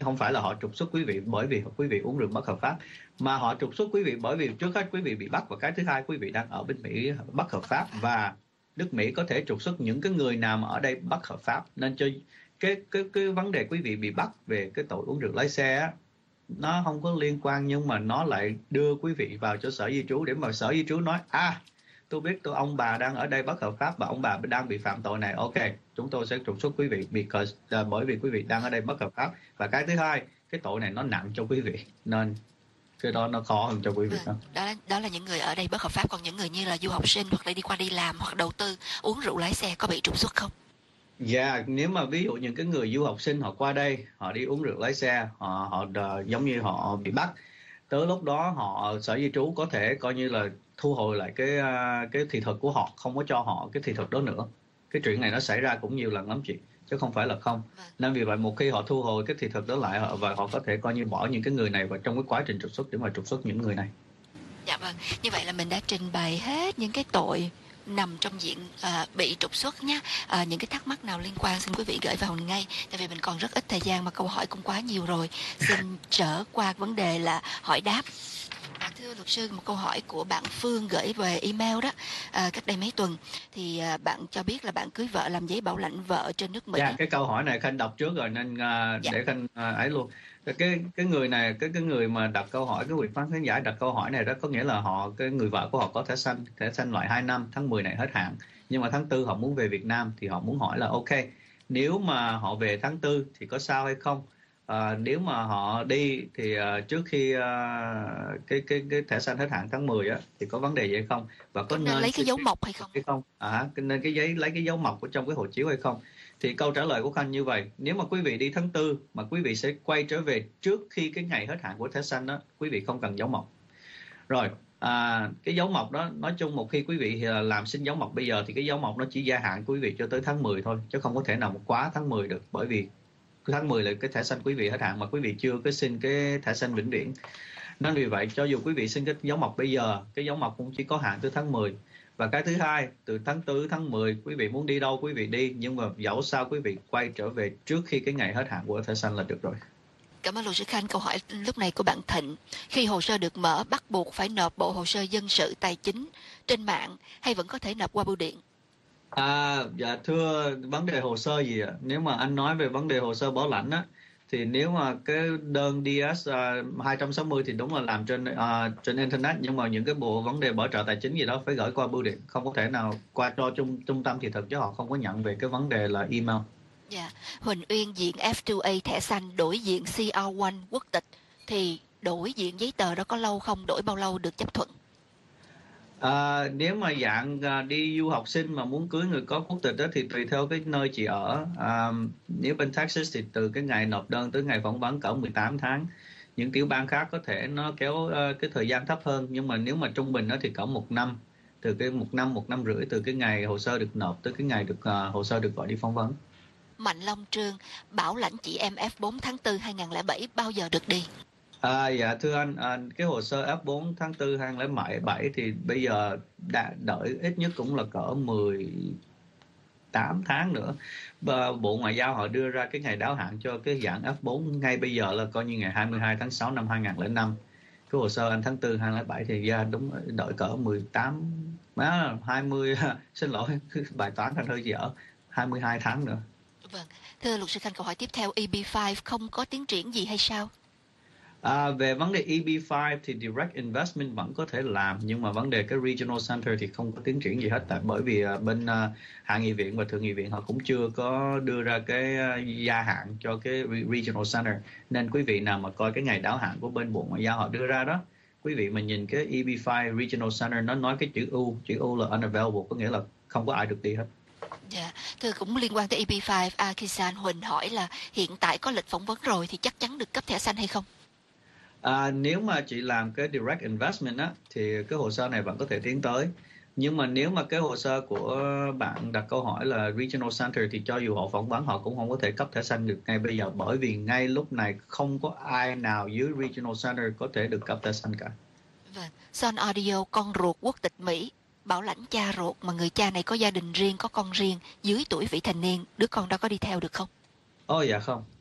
không phải là họ trục xuất quý vị bởi vì quý vị uống rượu bất hợp pháp, mà họ trục xuất quý vị bởi vì trước hết quý vị bị bắt, và cái thứ hai quý vị đang ở bên Mỹ bất hợp pháp, và nước Mỹ có thể trục xuất những cái người nào mà ở đây bất hợp pháp. Nên cho cái vấn đề quý vị bị bắt về cái tội uống rượu lái xe á, nó không có liên quan, nhưng mà nó lại đưa quý vị vào cho sở di trú để mà sở di trú nói tôi biết ông bà đang ở đây bất hợp pháp và ông bà đang bị phạm tội này, ok, chúng tôi sẽ trục xuất quý vị bởi vì quý vị đang ở đây bất hợp pháp. Và cái thứ hai, cái tội này nó nặng cho quý vị, nên cái đó nó khó hơn cho quý vị. Đó là những người ở đây bất hợp pháp, còn những người như là du học sinh hoặc là đi qua đi làm hoặc đầu tư uống rượu lái xe có bị trục xuất không? Dạ, nếu mà ví dụ những cái người du học sinh họ qua đây, họ đi uống rượu lái xe, họ giống như họ bị bắt, tới lúc đó họ sở di trú có thể coi như là thu hồi lại cái thị thực của họ, không có cho họ cái thị thực đó nữa. Cái chuyện này nó xảy ra cũng nhiều lần lắm chị, chứ không phải là không. Nên vì vậy một khi họ thu hồi cái thị thực đó lại, và họ có thể coi như bỏ những cái người này vào trong cái quá trình trục xuất để mà trục xuất những người này. Dạ vâng, như vậy là mình đã trình bày hết những cái tội nằm trong diện bị trục xuất nhé. Những cái thắc mắc nào liên quan xin quý vị gửi vào ngay, tại vì mình còn rất ít thời gian mà câu hỏi cũng quá nhiều rồi. Xin trở qua vấn đề là hỏi đáp. Thưa luật sư, một câu hỏi của bạn Phương gửi về email đó, cách đây mấy tuần thì bạn cho biết là bạn cưới vợ làm giấy bảo lãnh vợ trên nước Mỹ. Dạ, cái câu hỏi này Khanh đọc trước rồi nên để Khanh ấy luôn. Cái người này, cái người mà đặt câu hỏi, cái vị khán giả đặt câu hỏi này đó, có nghĩa là cái người vợ của họ có thẻ xanh loại 2 năm, tháng 10 này hết hạn, nhưng mà tháng 4 họ muốn về Việt Nam, thì họ muốn hỏi là ok, nếu mà họ về tháng 4 thì có sao hay không? Nếu mà họ đi thì trước khi cái thẻ xanh hết hạn tháng 10 á, thì có vấn đề gì hay không, và có nên lấy cái dấu mộc hay không? Nên lấy cái dấu mộc ở trong cái hộ chiếu hay không? Thì câu trả lời của Khanh như vậy: nếu mà quý vị đi tháng 4 mà quý vị sẽ quay trở về trước khi cái ngày hết hạn của thẻ xanh đó, quý vị không cần dấu mộc. Rồi, cái dấu mộc đó, nói chung một khi quý vị làm xin dấu mộc bây giờ thì cái dấu mộc nó chỉ gia hạn quý vị cho tới tháng 10 thôi, chứ không có thể nào quá tháng 10 được, bởi vì tháng 10 là cái thẻ xanh quý vị hết hạn mà quý vị chưa có xin cái thẻ xanh vĩnh viễn. Nên vì vậy cho dù quý vị xin cái dấu mộc bây giờ, cái dấu mộc cũng chỉ có hạn tới tháng 10. Và cái thứ hai, từ tháng 4 tháng 10 quý vị muốn đi đâu quý vị đi, nhưng mà dẫu sao quý vị quay trở về trước khi cái ngày hết hạn của thẻ xanh là được rồi. Cảm ơn luật sư Khanh. Câu hỏi lúc này của bạn Thịnh: khi hồ sơ được mở, bắt buộc phải nộp bộ hồ sơ dân sự tài chính trên mạng hay vẫn có thể nộp qua bưu điện? Dạ thưa, vấn đề hồ sơ gì ạ? Nếu mà anh nói về vấn đề hồ sơ bảo lãnh á, thì nếu mà cái đơn DS 260 thì đúng là làm trên internet, nhưng mà những cái vấn đề bảo trợ tài chính gì đó phải gửi qua bưu điện, không có thể nào qua cho trung tâm thị thực, chứ họ không có nhận về cái vấn đề là email. Dạ. Huỳnh Uyên diện F2A thẻ xanh đổi diện CR1 quốc tịch, thì đổi diện giấy tờ đó có lâu không? Đổi bao lâu được chấp thuận? Nếu mà dạng đi du học sinh mà muốn cưới người có quốc tịch đó thì tùy theo cái nơi chị ở. Nếu bên Texas thì từ cái ngày nộp đơn tới ngày phỏng vấn cỡ 18 tháng. Những tiểu bang khác có thể nó kéo cái thời gian thấp hơn, nhưng mà nếu mà trung bình đó thì cỡ 1 năm, từ cái 1 năm rưỡi từ cái ngày hồ sơ được nộp tới cái ngày được hồ sơ được gọi đi phỏng vấn. Mạnh Long Trương bảo lãnh chị em F4 tháng 4 2007 bao giờ được đi? Dạ thưa anh, cái hồ sơ F4 tháng 4 2007 thì bây giờ đã đợi ít nhất cũng là cỡ 18 tháng nữa. Bộ Ngoại giao họ đưa ra cái ngày đáo hạn cho cái dạng F4 ngay bây giờ là coi như ngày 22 tháng 6 năm 2005. Cái hồ sơ anh tháng 4 2007 thì đúng đợi cỡ 20 xin lỗi, bài toán anh hơi dở, 22 tháng nữa. Vâng. Thưa luật sư Khanh, câu hỏi tiếp theo: EB5 không có tiến triển gì hay sao? Về vấn đề EB5 thì Direct Investment vẫn có thể làm, nhưng mà vấn đề cái Regional Center thì không có tiến triển gì hết, bởi vì bên Hạ nghị viện và Thượng nghị viện họ cũng chưa có đưa ra cái gia hạn cho cái Regional Center. Nên quý vị nào mà coi cái ngày đáo hạn của bên Bộ Ngoại giao họ đưa ra đó, quý vị mà nhìn cái EB5 Regional Center nó nói cái chữ U là unavailable, có nghĩa là không có ai được đi hết. Dạ, thưa cũng liên quan tới EB5, Akisan Huỳnh hỏi là hiện tại có lịch phỏng vấn rồi thì chắc chắn được cấp thẻ xanh hay không? Nếu mà chị làm cái Direct Investment á, thì cái hồ sơ này vẫn có thể tiến tới. Nhưng mà nếu mà cái hồ sơ của bạn đặt câu hỏi là Regional Center thì cho dù họ phỏng vấn họ cũng không có thể cấp thẻ xanh được ngay bây giờ, bởi vì ngay lúc này không có ai nào dưới Regional Center có thể được cấp thẻ xanh cả. Vâng. Son Audio con ruột quốc tịch Mỹ bảo lãnh cha ruột mà người cha này có gia đình riêng, có con riêng dưới tuổi vị thành niên, đứa con đó có đi theo được không? Dạ không.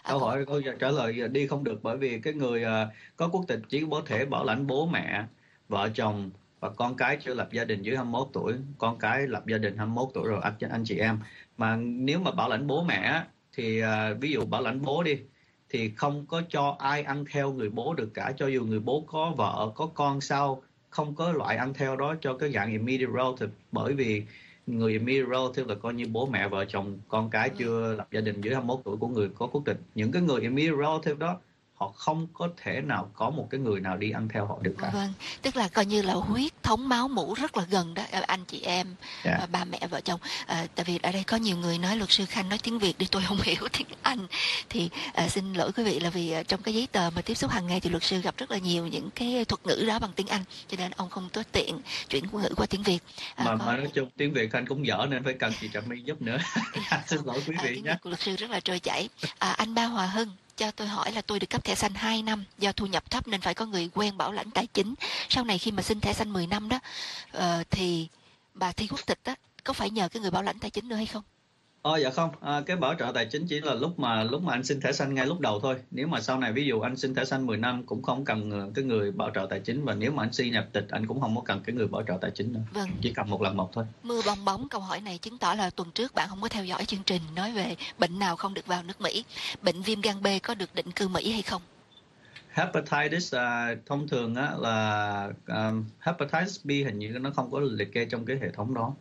Câu hỏi câu trả lời đi không được, bởi vì cái người có quốc tịch chỉ có thể bảo lãnh bố mẹ, vợ chồng và con cái chưa lập gia đình dưới 21 tuổi, con cái lập gia đình 21 tuổi rồi, anh chị em. Mà nếu mà bảo lãnh bố mẹ á, thì ví dụ bảo lãnh bố đi, thì không có cho ai ăn theo người bố được cả, cho dù người bố có vợ có con sau, không có loại ăn theo đó cho cái dạng immediate relative, bởi vì người immediate relative là coi như bố mẹ, vợ chồng, con cái chưa lập gia đình dưới 21 tuổi của người có quốc tịch. Những cái người immediate relative đó họ không có thể nào có một cái người nào đi ăn theo họ được cả. Vâng, tức là coi như là huyết thống máu mủ rất là gần đó, anh chị em, ba mẹ, vợ chồng. Tại vì ở đây có nhiều người nói luật sư Khanh nói tiếng Việt đi, tôi không hiểu tiếng Anh. Thì xin lỗi quý vị là vì trong cái giấy tờ mà tiếp xúc hàng ngày thì luật sư gặp rất là nhiều những cái thuật ngữ đó bằng tiếng Anh, cho nên ông không có tiện chuyển ngữ qua tiếng Việt. Mà nói chung tiếng Việt Khanh cũng dở nên phải cần chị Trà My giúp nữa. Xin lỗi quý vị tiếng nhé. Việt của luật sư rất là trôi chảy. Anh Ba Hòa Hưng cho tôi hỏi là tôi được cấp thẻ xanh 2 năm, do thu nhập thấp nên phải có người quen bảo lãnh tài chính. Sau này khi mà xin thẻ xanh 10 năm đó, thì bà thi quốc tịch đó, có phải nhờ cái người bảo lãnh tài chính nữa hay không? Dạ không, cái bảo trợ tài chính chỉ là lúc mà anh xin thẻ xanh ngay lúc đầu thôi. Nếu mà sau này ví dụ anh xin thẻ xanh 10 năm cũng không cần cái người bảo trợ tài chính, và nếu mà anh xin nhập tịch anh cũng không có cần cái người bảo trợ tài chính nữa. Vâng. Chỉ cần một lần một thôi. Mưa bong bóng, câu hỏi này chứng tỏ là tuần trước bạn không có theo dõi chương trình nói về bệnh nào không được vào nước Mỹ. Bệnh viêm gan B có được định cư Mỹ hay không? Hepatitis thông thường á, là hepatitis B hình như nó không có liệt kê trong cái hệ thống đó.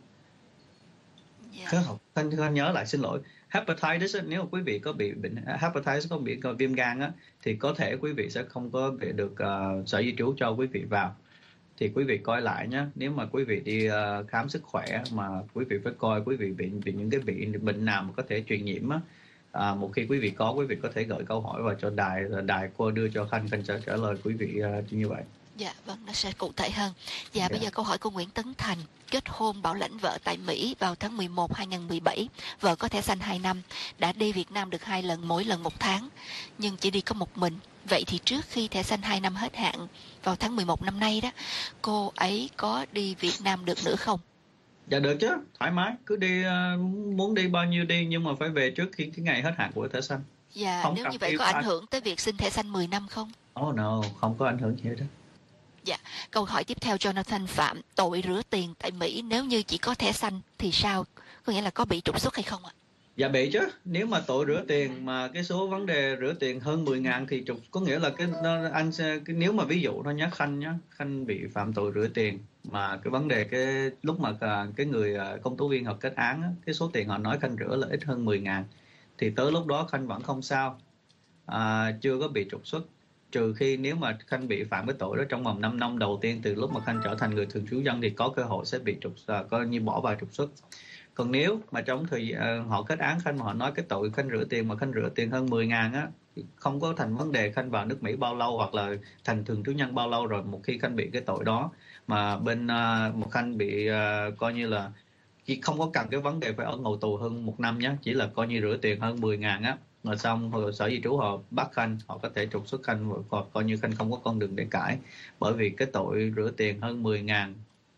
Khanh nhớ lại, xin lỗi. Hepatitis, nếu mà quý vị có bị bệnh hepatitis, có bị viêm gan á, thì có thể quý vị sẽ không có bị được sở di trú cho quý vị vào. Thì quý vị coi lại nhé. Nếu mà quý vị đi khám sức khỏe mà quý vị phải coi quý vị bị những cái bệnh nào mà có thể truyền nhiễm á. Một khi quý vị có thể gửi câu hỏi vào cho đài cô đưa cho Khanh sẽ trả lời quý vị như vậy. Dạ vâng, nó sẽ cụ thể hơn. Bây giờ câu hỏi của Nguyễn Tấn Thành. Kết hôn bảo lãnh vợ tại Mỹ vào tháng 11 2017. Vợ có thẻ xanh 2 năm, đã đi Việt Nam được 2 lần, mỗi lần 1 tháng, nhưng chỉ đi có một mình. Vậy thì trước khi thẻ xanh 2 năm hết hạn vào tháng 11 năm nay đó, cô ấy có đi Việt Nam được nữa không? Dạ được chứ, thoải mái, cứ đi, muốn đi bao nhiêu đi, nhưng mà phải về trước khi cái ngày hết hạn của thẻ xanh. Dạ, nếu như vậy có ảnh hưởng tới việc xin thẻ xanh 10 năm không? Oh no, không có ảnh hưởng gì hết đó. Dạ, câu hỏi tiếp theo Jonathan Phạm, tội rửa tiền tại Mỹ nếu như chỉ có thẻ xanh thì sao? Có nghĩa là có bị trục xuất hay không ạ? Dạ bị chứ, nếu mà tội rửa tiền mà cái số vấn đề rửa tiền hơn 10.000 thì trục, có nghĩa là nếu mà ví dụ thôi nhé, Khanh bị phạm tội rửa tiền mà cái vấn đề cái lúc mà cái người công tố viên họ kết án á, cái số tiền họ nói Khanh rửa là ít hơn 10.000 thì tới lúc đó Khanh vẫn không sao, chưa có bị trục xuất. Trừ khi nếu mà Khanh bị phạm cái tội đó trong vòng 5 năm đầu tiên từ lúc mà Khanh trở thành người thường trú dân thì có cơ hội sẽ bị coi như bỏ vào trục xuất. Còn nếu mà trong thời họ kết án Khanh mà họ nói cái tội Khanh rửa tiền mà Khanh rửa tiền hơn 10.000 á, không có thành vấn đề Khanh vào nước Mỹ bao lâu hoặc là thành thường trú nhân bao lâu rồi. Một khi Khanh bị cái tội đó mà bên một Khanh bị coi như là chỉ không có cần cái vấn đề phải ở ngồi tù hơn 1 năm nhé, chỉ là coi như rửa tiền hơn 10.000 á, rồi xong rồi sở di trú họ bắt Khanh, họ có thể trục xuất Khanh và coi như Khanh không có con đường để cãi, bởi vì cái tội rửa tiền hơn 10.000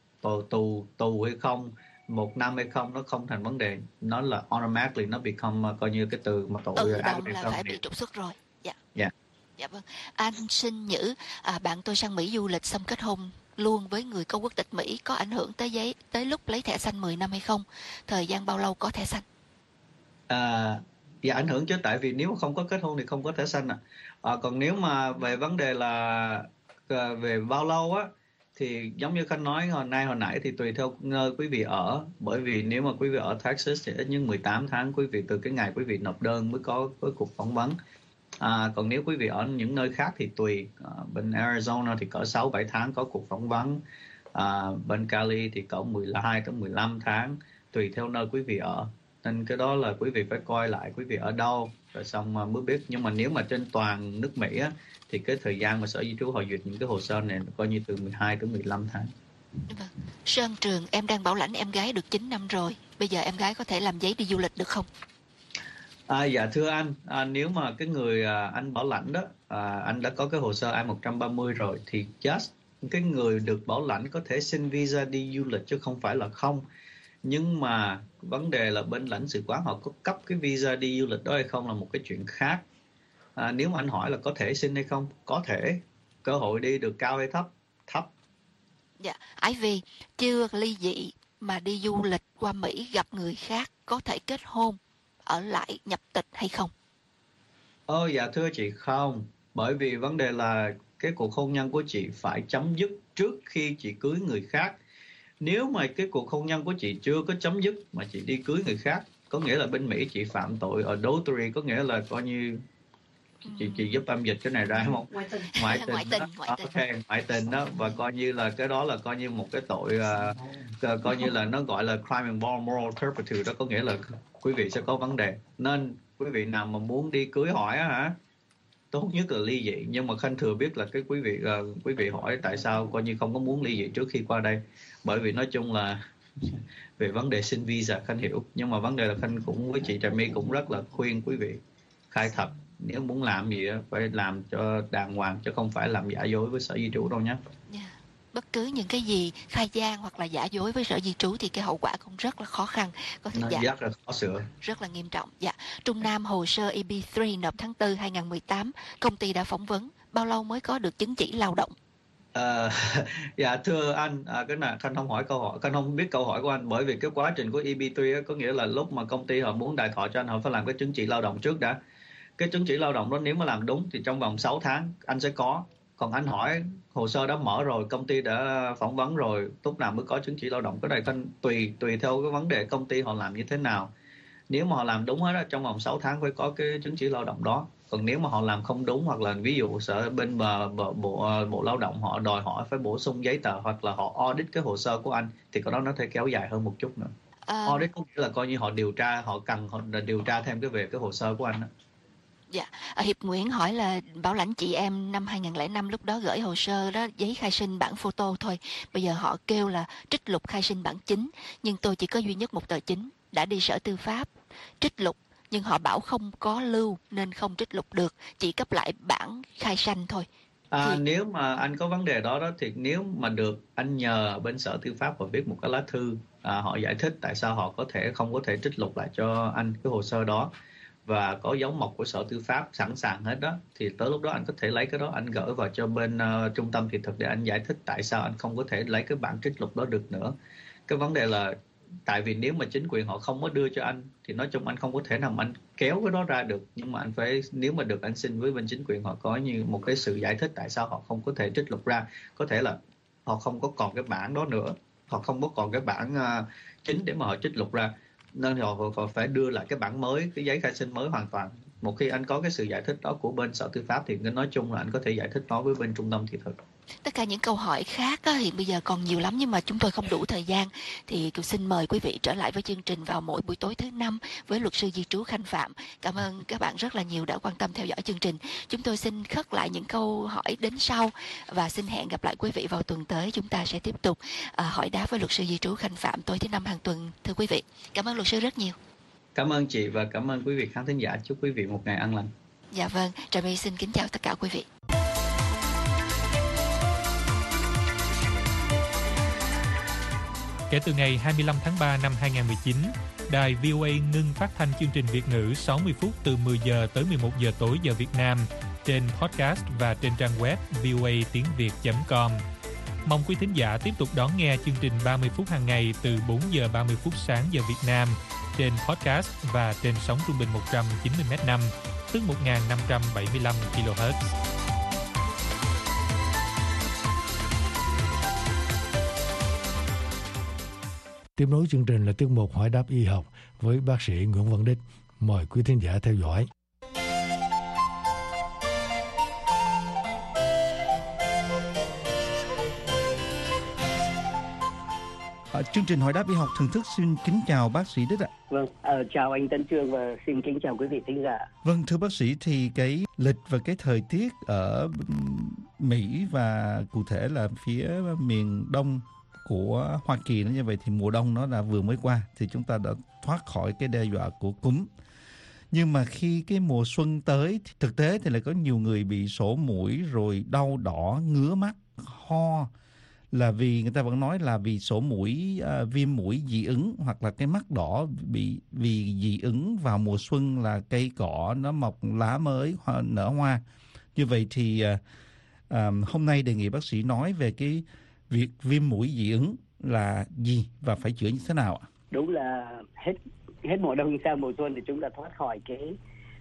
tù hay không, 1 năm hay không, nó không thành vấn đề, nó là automatically nó become coi như cái từ mà tội ác là phải bị trục xuất rồi. Dạ vâng. Anh Sinh Nhữ, bạn tôi sang Mỹ du lịch xong kết hôn luôn với người có quốc tịch Mỹ, có ảnh hưởng tới lúc lấy thẻ xanh 10 năm hay không? Thời gian bao lâu có thẻ xanh? Dạ ảnh hưởng chứ, tại vì nếu mà không có kết hôn thì không có thẻ xanh còn nếu mà về vấn đề là về bao lâu á, thì giống như Khanh nói hồi nãy thì tùy theo nơi quý vị ở, bởi vì nếu mà quý vị ở Texas thì ít nhất 18 tháng quý vị từ cái ngày quý vị nộp đơn mới có cuộc phỏng vấn. Còn nếu quý vị ở những nơi khác thì tùy, bên Arizona thì cỡ 6-7 tháng có cuộc phỏng vấn, bên Cali thì cỡ 12 tới 15 tháng, tùy theo nơi quý vị ở. Nên cái đó là quý vị phải coi lại quý vị ở đâu rồi xong mới biết. Nhưng mà nếu mà trên toàn nước Mỹ á, thì cái thời gian mà sở di trú họ duyệt những cái hồ sơ này coi như từ 12 tới 15 tháng. Vâng. Sơn Trường, em đang bảo lãnh em gái được 9 năm rồi, bây giờ em gái có thể làm giấy đi du lịch được không? Dạ thưa anh, nếu mà cái người anh bảo lãnh đó, anh đã có cái hồ sơ I-130 rồi thì just cái người được bảo lãnh có thể xin visa đi du lịch chứ không phải là không. Nhưng mà vấn đề là bên lãnh sự quán họ có cấp cái visa đi du lịch đó hay không là một cái chuyện khác. Nếu mà anh hỏi là có thể xin hay không, có thể. Cơ hội đi được cao hay thấp? Thấp. Dạ, Ivy, chưa ly dị mà đi du lịch qua Mỹ gặp người khác có thể kết hôn, ở lại nhập tịch hay không? Dạ thưa chị, không. Bởi vì vấn đề là cái cuộc hôn nhân của chị phải chấm dứt trước khi chị cưới người khác. Nếu mà cái cuộc hôn nhân của chị chưa có chấm dứt mà chị đi cưới người khác, có nghĩa là bên Mỹ chị phạm tội adultery, có nghĩa là coi như chị giúp em dịch cái này ra không? Ngoại tình đó, và coi như là cái đó là coi như một cái tội, coi như là nó gọi là crime involving moral turpitude, đó có nghĩa là quý vị sẽ có vấn đề. Nên quý vị nào mà muốn đi cưới hỏi á hả, tốt nhất là ly dị. Nhưng mà Khanh thừa biết là cái quý vị hỏi tại sao coi như không có muốn ly dị trước khi qua đây, bởi vì nói chung là về vấn đề xin visa Khanh hiểu, nhưng mà vấn đề là Khanh cũng với chị Trà My cũng rất là khuyên quý vị khai thật, nếu muốn làm gì đó, phải làm cho đàng hoàng chứ không phải làm giả dối với Sở Di trú đâu nhé. Bất cứ những cái gì khai gian hoặc là giả dối với Sở Di trú thì cái hậu quả cũng rất là khó khăn, có thể rất là khó sửa, rất là nghiêm trọng. Dạ, Trung Nam hồ sơ EB3 nộp tháng 4 2018, công ty đã phỏng vấn, bao lâu mới có được chứng chỉ lao động? Dạ thưa anh, cái này Khanh không hỏi câu hỏi, Khanh không biết câu hỏi của anh, bởi vì cái quá trình của EB3 có nghĩa là lúc mà công ty họ muốn đài thọ cho anh, họ phải làm cái chứng chỉ lao động trước đã. Cái chứng chỉ lao động đó nếu mà làm đúng thì trong vòng 6 tháng anh sẽ có. Còn anh hỏi hồ sơ đã mở rồi, công ty đã phỏng vấn rồi, lúc nào mới có chứng chỉ lao động? Cái này Khanh tùy theo cái vấn đề công ty họ làm như thế nào. Nếu mà họ làm đúng hết đó, trong vòng 6 tháng phải có cái chứng chỉ lao động đó. Còn nếu mà họ làm không đúng, hoặc là ví dụ sở bên bộ lao động họ đòi hỏi phải bổ sung giấy tờ, hoặc là họ audit cái hồ sơ của anh, thì cái đó nó thể kéo dài hơn một chút nữa. Audit có nghĩa là coi như họ cần điều tra thêm về cái hồ sơ của anh đó. Dạ, Hiệp Nguyễn hỏi là bảo lãnh chị em năm 2005 lúc đó gửi hồ sơ đó, giấy khai sinh bản photo thôi. Bây giờ họ kêu là trích lục khai sinh bản chính, nhưng tôi chỉ có duy nhất một tờ chính, đã đi Sở Tư pháp trích lục, nhưng họ bảo không có lưu nên không trích lục được, chỉ cấp lại bản khai sanh thôi. Nếu mà anh có vấn đề đó thì nếu mà được, anh nhờ bên Sở Tư pháp họ viết một cái lá thư, họ giải thích tại sao họ không có thể trích lục lại cho anh cái hồ sơ đó, và có dấu mộc của Sở Tư pháp sẵn sàng hết đó, thì tới lúc đó anh có thể lấy cái đó anh gửi vào cho bên trung tâm thị thực để anh giải thích tại sao anh không có thể lấy cái bản trích lục đó được nữa. Cái vấn đề là tại vì nếu mà chính quyền họ không có đưa cho anh thì nói chung anh không có thể nào mà anh kéo cái đó ra được, nhưng mà anh phải, nếu mà được, anh xin với bên chính quyền họ có như một cái sự giải thích tại sao họ không có thể trích lục ra. Có thể là họ không có còn cái bản đó nữa, họ không có còn cái bản chính để mà họ trích lục ra, nên họ phải đưa lại cái bản mới, cái giấy khai sinh mới hoàn toàn. Một khi anh có cái sự giải thích đó của bên Sở Tư pháp thì nói chung là anh có thể giải thích nó với bên trung tâm thị thực. Tất cả những câu hỏi khác thì bây giờ còn nhiều lắm, nhưng mà chúng tôi không đủ thời gian, thì xin mời quý vị trở lại với chương trình vào mỗi buổi tối thứ Năm với luật sư di trú Khanh Phạm. Cảm ơn các bạn rất là nhiều đã quan tâm theo dõi chương trình. Chúng tôi xin khất lại những câu hỏi đến sau và xin hẹn gặp lại quý vị vào tuần tới. Chúng ta sẽ tiếp tục hỏi đáp với luật sư di trú Khanh Phạm tối thứ Năm hàng tuần, thưa quý vị. Cảm ơn luật sư rất nhiều. Cảm ơn chị và cảm ơn quý vị khán thính giả. Chúc quý vị một ngày an lành. Dạ vâng, Trà My xin kính chào tất cả quý vị. Kể từ ngày 25 tháng 3 năm 2019, đài VOA ngưng phát thanh chương trình Việt ngữ 60 phút từ 10 giờ tới 11 giờ tối giờ Việt Nam trên podcast và trên trang web voatiengviet.com. Mong quý thính giả tiếp tục đón nghe chương trình 30 phút hàng ngày từ 4 giờ 30 phút sáng giờ Việt Nam trên podcast và trên sóng trung bình 190 MHz, tức 1.575 kHz. Tiếp nối chương trình là tiết mục hỏi đáp y học với bác sĩ Nguyễn Văn Đích. Mời quý thính giả theo dõi. Chương trình hỏi đáp y học thường thức xin kính chào bác sĩ Đích ạ. Vâng, chào anh Tấn Trương và xin kính chào quý vị thính giả. Vâng, thưa bác sĩ, thì cái lịch và cái thời tiết ở Mỹ và cụ thể là phía miền đông của Hoa Kỳ nó như vậy, thì mùa đông nó đã vừa mới qua thì chúng ta đã thoát khỏi cái đe dọa của cúm. Nhưng mà khi cái mùa xuân tới, thực tế thì lại có nhiều người bị sổ mũi rồi đau đỏ, ngứa mắt, ho, là vì người ta vẫn nói là vì sổ mũi, viêm mũi dị ứng, hoặc là cái mắt đỏ vì dị ứng vào mùa xuân là cây cỏ nó mọc lá mới, nở hoa. Như vậy thì hôm nay đề nghị bác sĩ nói về cái việc viêm mũi dị ứng là gì và phải chữa như thế nào ạ? Đúng là hết mùa đông sang mùa xuân thì chúng ta thoát khỏi cái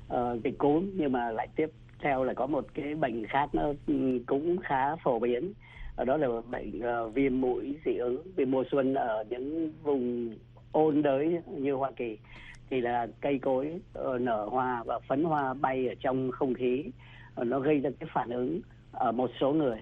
cúm, nhưng mà lại tiếp theo là có một cái bệnh khác nó cũng khá phổ biến, đó là bệnh viêm mũi dị ứng vì mùa xuân ở những vùng ôn đới như Hoa Kỳ thì là cây cối nở hoa và phấn hoa bay ở trong không khí, nó gây ra cái phản ứng ở một số người,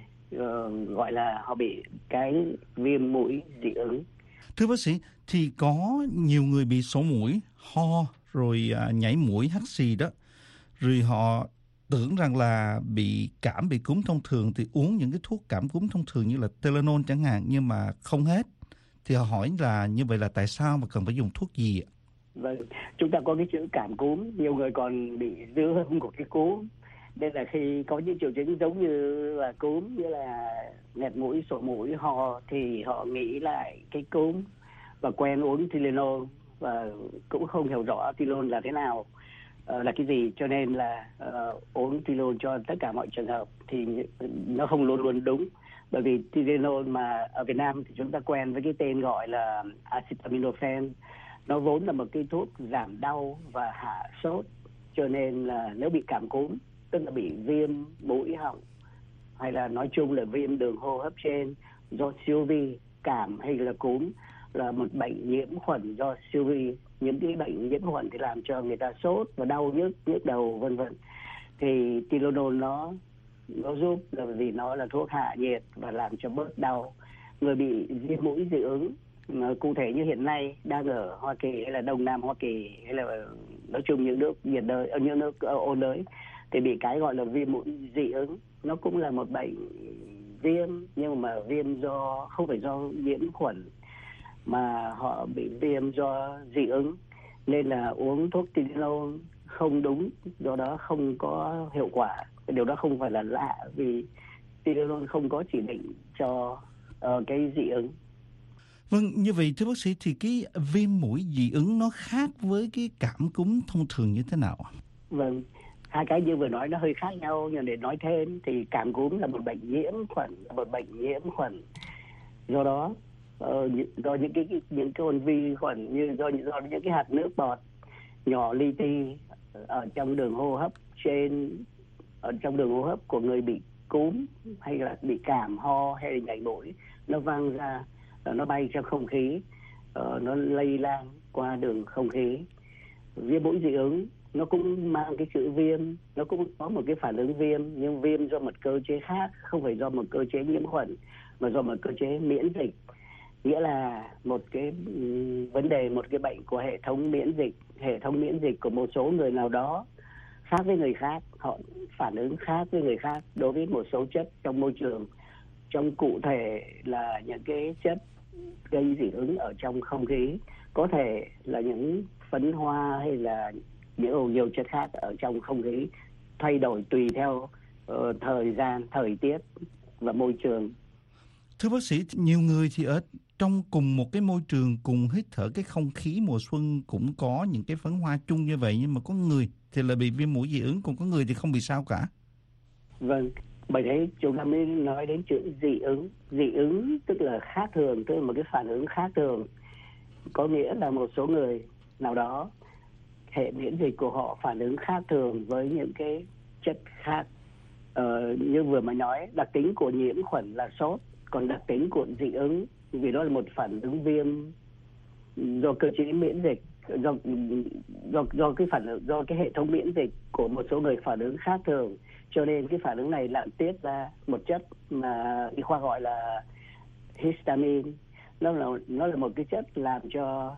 gọi là họ bị cái viêm mũi dị ứng. Thưa bác sĩ, thì có nhiều người bị sổ mũi, ho, rồi nhảy mũi, hắt xì đó, rồi họ tưởng rằng là bị cảm, bị cúm thông thường thì uống những cái thuốc cảm cúm thông thường như là Tylenol chẳng hạn, nhưng mà không hết. Thì họ hỏi là như vậy là tại sao mà cần phải dùng thuốc gì ạ? Vâng, chúng ta có cái chữ cảm cúm, nhiều người còn bị dư âm của cái cúm. Nên là khi có những triệu chứng giống như là cúm, như là nghẹt mũi, sổ mũi, ho thì họ nghĩ lại cái cúm và quen uống Tylenol và cũng không hiểu rõ Tylenol là thế nào, là cái gì, cho nên là uống Tylenol cho tất cả mọi trường hợp thì nó không luôn luôn đúng. Bởi vì Tylenol mà ở Việt Nam thì chúng ta quen với cái tên gọi là acetaminophen, nó vốn là một cái thuốc giảm đau và hạ sốt, cho nên là nếu bị cảm cúm, tức là bị viêm mũi họng hay là nói chung là viêm đường hô hấp trên do siêu vi, cảm hay là cúm là một bệnh nhiễm khuẩn do siêu vi. Những cái bệnh nhiễm khuẩn thì làm cho người ta sốt và đau nhức đầu vân vân. Thì Tylenol nó giúp là vì nó là thuốc hạ nhiệt và làm cho bớt đau. Người bị viêm mũi dị ứng cụ thể như hiện nay đang ở Hoa Kỳ hay là Đông Nam Hoa Kỳ hay là nói chung những nước nhiệt đới, ở những nước ôn đới thì bị cái gọi là viêm mũi dị ứng. Nó cũng là một bệnh viêm, nhưng mà viêm do không phải do nhiễm khuẩn mà họ bị viêm do dị ứng, nên là uống thuốc Tylenol không đúng, do đó không có hiệu quả. Điều đó không phải là lạ vì Tylenol không có chỉ định cho cái dị ứng. Vâng, như vậy thưa bác sĩ thì cái viêm mũi dị ứng nó khác với cái cảm cúm thông thường như thế nào? Vâng, hai cái như vừa nói nó hơi khác nhau, nhưng để nói thêm thì cảm cúm là một bệnh nhiễm khuẩn, do đó do những cái con vi khuẩn như do những cái hạt nước bọt nhỏ li ti ở trong đường hô hấp của người bị cúm hay là bị cảm, ho hay là nhảy mũi, nó văng ra, nó bay trong không khí, nó lây lan qua đường không khí. Viêm mũi dị ứng nó cũng mang cái chữ viêm, nó cũng có một cái phản ứng viêm, nhưng viêm do một cơ chế khác, không phải do một cơ chế nhiễm khuẩn mà do một cơ chế miễn dịch. Nghĩa là một cái vấn đề, một cái bệnh của hệ thống miễn dịch của một số người nào đó khác với người khác, họ phản ứng khác với người khác đối với một số chất trong môi trường, trong cụ thể là những cái chất gây dị ứng ở trong không khí, có thể là những phấn hoa hay là nhiều chất khác ở trong không khí, thay đổi tùy theo thời gian, thời tiết và môi trường. Thưa bác sĩ, nhiều người thì ở trong cùng một cái môi trường, cùng hít thở cái không khí mùa xuân cũng có những cái phấn hoa chung như vậy, nhưng mà có người thì là bị viêm mũi dị ứng, còn có người thì không bị sao cả. Vâng, bởi thế chúng ta mới nói đến chữ dị ứng. Dị ứng tức là khác thường, tức là một cái phản ứng khác thường. Có nghĩa là một số người nào đó hệ miễn dịch của họ phản ứng khác thường với những cái chất khác. Như vừa mới nói, đặc tính của nhiễm khuẩn là sốt, còn đặc tính của dị ứng vì đó là một phản ứng viêm do cơ chế miễn dịch, do cái hệ thống miễn dịch của một số người phản ứng khác thường, cho nên cái phản ứng này làm tiết ra một chất mà y khoa gọi là histamine. Nó là một cái chất làm cho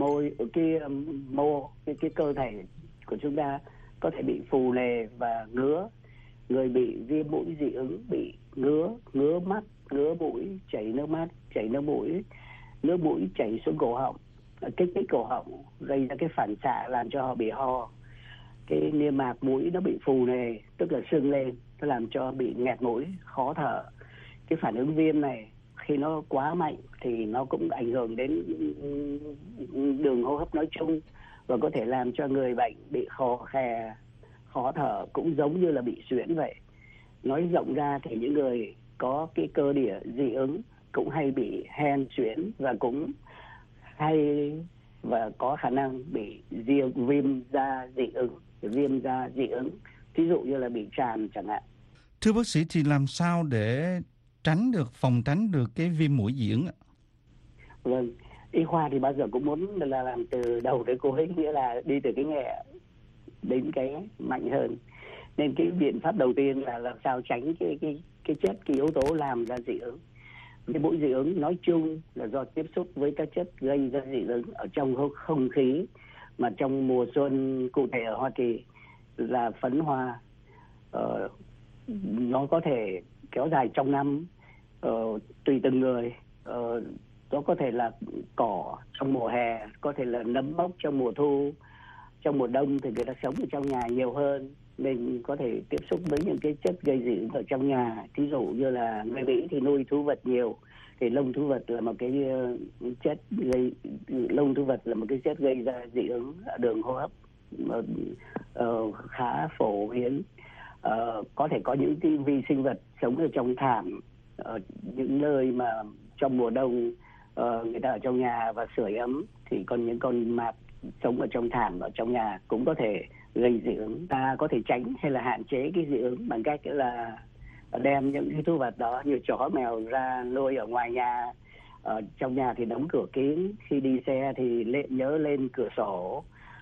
cái cơ thể của chúng ta có thể bị phù nề và ngứa. Người bị viêm mũi dị ứng bị ngứa mắt, ngứa mũi, chảy nước mắt, chảy nước mũi chảy xuống cổ họng, kích thích cổ họng, gây ra cái phản xạ làm cho họ bị ho. Cái niêm mạc mũi nó bị phù nề, tức là sưng lên, nó làm cho bị nghẹt mũi, khó thở. Cái phản ứng viêm này khi nó quá mạnh thì nó cũng ảnh hưởng đến đường hô hấp nói chung và có thể làm cho người bệnh bị khò khè, khó thở, cũng giống như là bị suyễn vậy. Nói rộng ra thì những người có cái cơ địa dị ứng cũng hay bị hen suyễn và cũng hay và có khả năng bị viêm da dị ứng, ví dụ như là bị tràm chẳng hạn. Thưa bác sĩ, thì làm sao để phòng tránh được cái viêm mũi dị ứng ạ? Vâng, y khoa thì bao giờ cũng muốn là làm từ đầu tới cuối, nghĩa là đi từ cái nhẹ đến cái mạnh hơn. Nên cái biện pháp đầu tiên là làm sao tránh cái yếu tố làm ra dị ứng. Cái mũi dị ứng nói chung là do tiếp xúc với các chất gây ra dị ứng ở trong không khí, mà trong mùa xuân cụ thể ở Hoa Kỳ là phấn hoa. Nó có thể kéo dài trong năm, tùy từng người. Nó có thể là cỏ trong mùa hè, có thể là nấm mốc trong mùa thu. Trong mùa đông thì người ta sống ở trong nhà nhiều hơn, mình có thể tiếp xúc với những cái chất gây dị ứng ở trong nhà. Thí dụ như là người Mỹ thì nuôi thú vật nhiều, thì lông thú vật là một cái chất gây ra dị ứng ở đường hô hấp khá phổ biến. Có thể có những cái vi sinh vật sống ở trong thảm, ở những nơi mà trong mùa đông người ta ở trong nhà và sưởi ấm, thì còn những con mạt sống ở trong thảm ở trong nhà cũng có thể gây dị ứng. Ta có thể tránh hay là hạn chế cái dị ứng bằng cách là đem những cái thú vật đó như chó mèo ra nuôi ở ngoài nhà. Trong nhà thì đóng cửa kín, khi đi xe thì nhớ lên cửa sổ.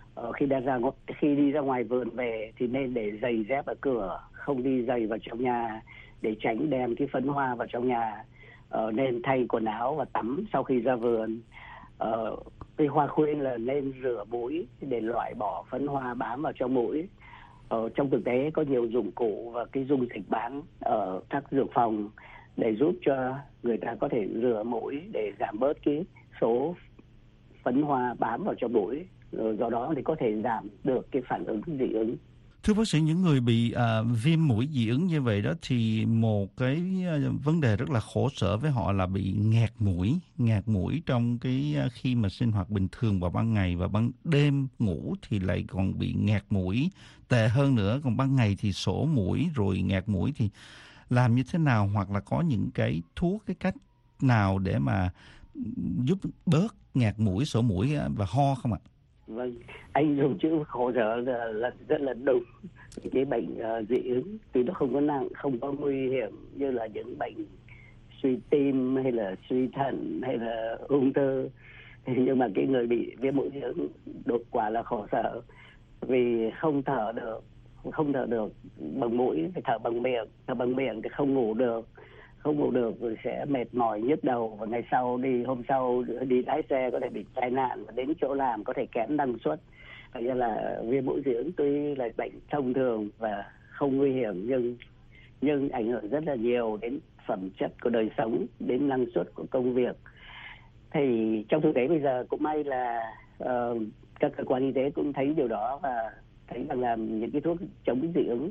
Khi đi ra ngoài vườn về thì nên để giày dép ở cửa, không đi giày vào trong nhà để tránh đem cái phấn hoa vào trong nhà. Nên thay quần áo và tắm sau khi ra vườn. Cái hoa khuyên là nên rửa mũi để loại bỏ phấn hoa bám vào trong mũi. Trong thực tế có nhiều dụng cụ và cái dung dịch bán ở các dược phòng để giúp cho người ta có thể rửa mũi để giảm bớt cái số phấn hoa bám vào trong mũi. Do đó thì có thể giảm được cái phản ứng dị ứng. Thưa bác sĩ, những người bị viêm mũi dị ứng như vậy đó thì một cái vấn đề rất là khổ sở với họ là bị nghẹt mũi trong cái khi mà sinh hoạt bình thường vào ban ngày, và ban đêm ngủ thì lại còn bị nghẹt mũi. Tệ hơn nữa, còn ban ngày thì sổ mũi rồi nghẹt mũi, thì làm như thế nào, hoặc là có những cái thuốc, cái cách nào để mà giúp bớt nghẹt mũi, sổ mũi và ho không ạ? Vâng, anh dùng chữ khổ sở là rất là đúng. Cái bệnh dị ứng tuy nó không có nặng, không có nguy hiểm như là những bệnh suy tim hay là suy thận hay là ung thư, nhưng mà cái người bị viêm mũi dị ứng đột quả là khổ sở, vì không thở được bằng mũi, phải thở bằng miệng thì không ngủ được rồi sẽ mệt mỏi, nhức đầu, và hôm sau đi lái xe có thể bị tai nạn, và đến chỗ làm có thể kém năng suất. Vậy nên là viêm mũi dị ứng tuy là bệnh thông thường và không nguy hiểm, nhưng ảnh hưởng rất là nhiều đến phẩm chất của đời sống, đến năng suất của công việc. Thì trong thực tế bây giờ cũng may là các cơ quan y tế cũng thấy điều đó và thấy rằng là những cái thuốc chống dị ứng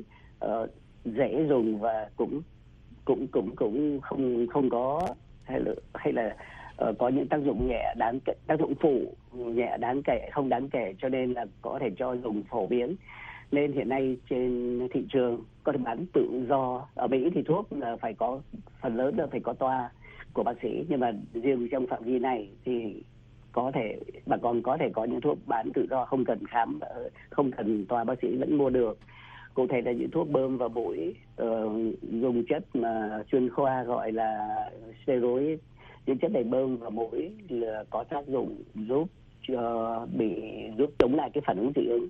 dễ dùng và cũng không có hay là có những tác dụng nhẹ tác dụng phụ nhẹ không đáng kể, cho nên là có thể cho dùng phổ biến. Nên hiện nay trên thị trường có thể bán tự do. Ở Mỹ thì thuốc là phải có, phần lớn là phải có toa của bác sĩ, nhưng mà riêng trong phạm vi này thì bà con có thể có những thuốc bán tự do, không cần khám, không cần toa bác sĩ vẫn mua được. Cụ thể là những thuốc bơm vào mũi, dùng chất mà chuyên khoa gọi là steroid. Những chất này bơm vào mũi là có tác dụng giúp chống lại cái phản ứng dị ứng.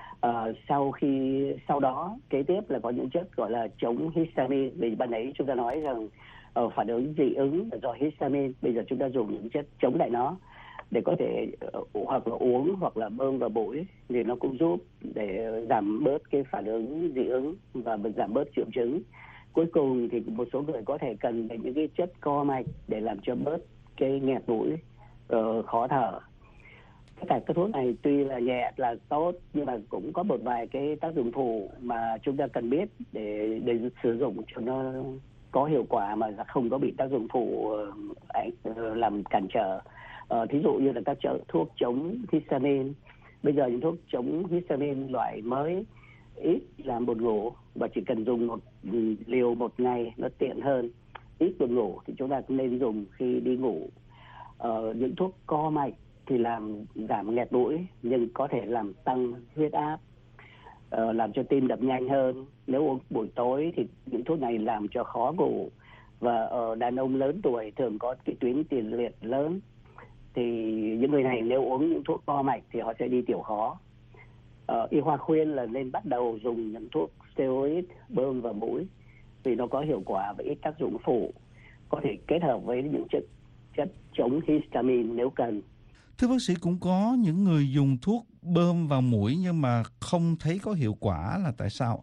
Sau đó kế tiếp là có những chất gọi là chống histamine. Vì ban ấy chúng ta nói rằng phản ứng dị ứng là do histamine, bây giờ chúng ta dùng những chất chống lại nó để có thể hoặc là uống hoặc là bơm vào mũi, thì nó cũng giúp để giảm bớt cái phản ứng dị ứng và giảm bớt triệu chứng. Cuối cùng thì một số người có thể cần đến những cái chất co mạch để làm cho bớt cái nghẹt mũi, khó thở. Tất cả các thuốc này tuy là nhẹ là tốt, nhưng mà cũng có một vài cái tác dụng phụ mà chúng ta cần biết để sử dụng cho nó có hiệu quả mà không có bị tác dụng phụ làm cản trở. Thí dụ như là các thuốc chống histamine. Bây giờ những thuốc chống histamine loại mới ít làm buồn ngủ và chỉ cần dùng một liều một ngày, nó tiện hơn, ít buồn ngủ thì chúng ta cũng nên dùng khi đi ngủ. Những thuốc co mạch thì làm giảm nghẹt mũi nhưng có thể làm tăng huyết áp, làm cho tim đập nhanh hơn. Nếu uống buổi tối thì những thuốc này làm cho khó ngủ, và ở đàn ông lớn tuổi thường có cái tuyến tiền liệt lớn thì những người này nếu uống những thuốc co mạch thì họ sẽ đi tiểu khó. Y khoa khuyên là nên bắt đầu dùng những thuốc steroid bơm vào mũi vì nó có hiệu quả và ít tác dụng phụ, có thể kết hợp với những chất chống histamine nếu cần. Thưa bác sĩ, cũng có những người dùng thuốc bơm vào mũi nhưng mà không thấy có hiệu quả, là tại sao?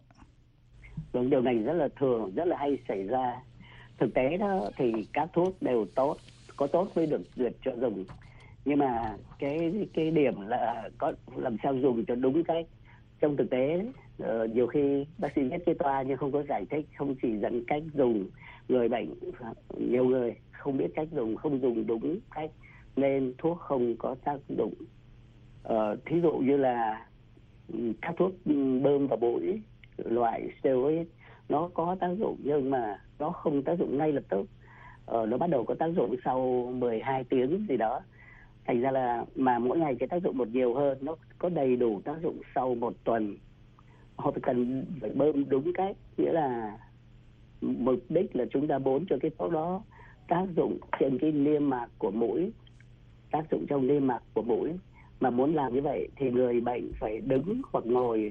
Điều này rất là thường, rất là hay xảy ra. Thực tế đó thì các thuốc đều tốt, có tốt mới được duyệt cho dùng. Nhưng mà cái điểm là có làm sao dùng cho đúng cách. Trong thực tế nhiều khi bác sĩ viết cái toa nhưng không có giải thích, không chỉ dẫn cách dùng. Người bệnh, nhiều người không biết cách dùng, không dùng đúng cách nên thuốc không có tác dụng. Thí dụ như là các thuốc bơm vào mũi loại steroid nó có tác dụng nhưng mà nó không tác dụng ngay lập tức. Nó bắt đầu có tác dụng sau 12 tiếng gì đó. Thành ra là mà mỗi ngày cái tác dụng một nhiều hơn, nó có đầy đủ tác dụng sau 1 tuần. Họ cần phải bơm đúng cách, nghĩa là mục đích là chúng ta muốn cho cái thuốc đó tác dụng trên cái niêm mạc của mũi, tác dụng trong niêm mạc của mũi. Mà muốn làm như vậy thì người bệnh phải đứng hoặc ngồi,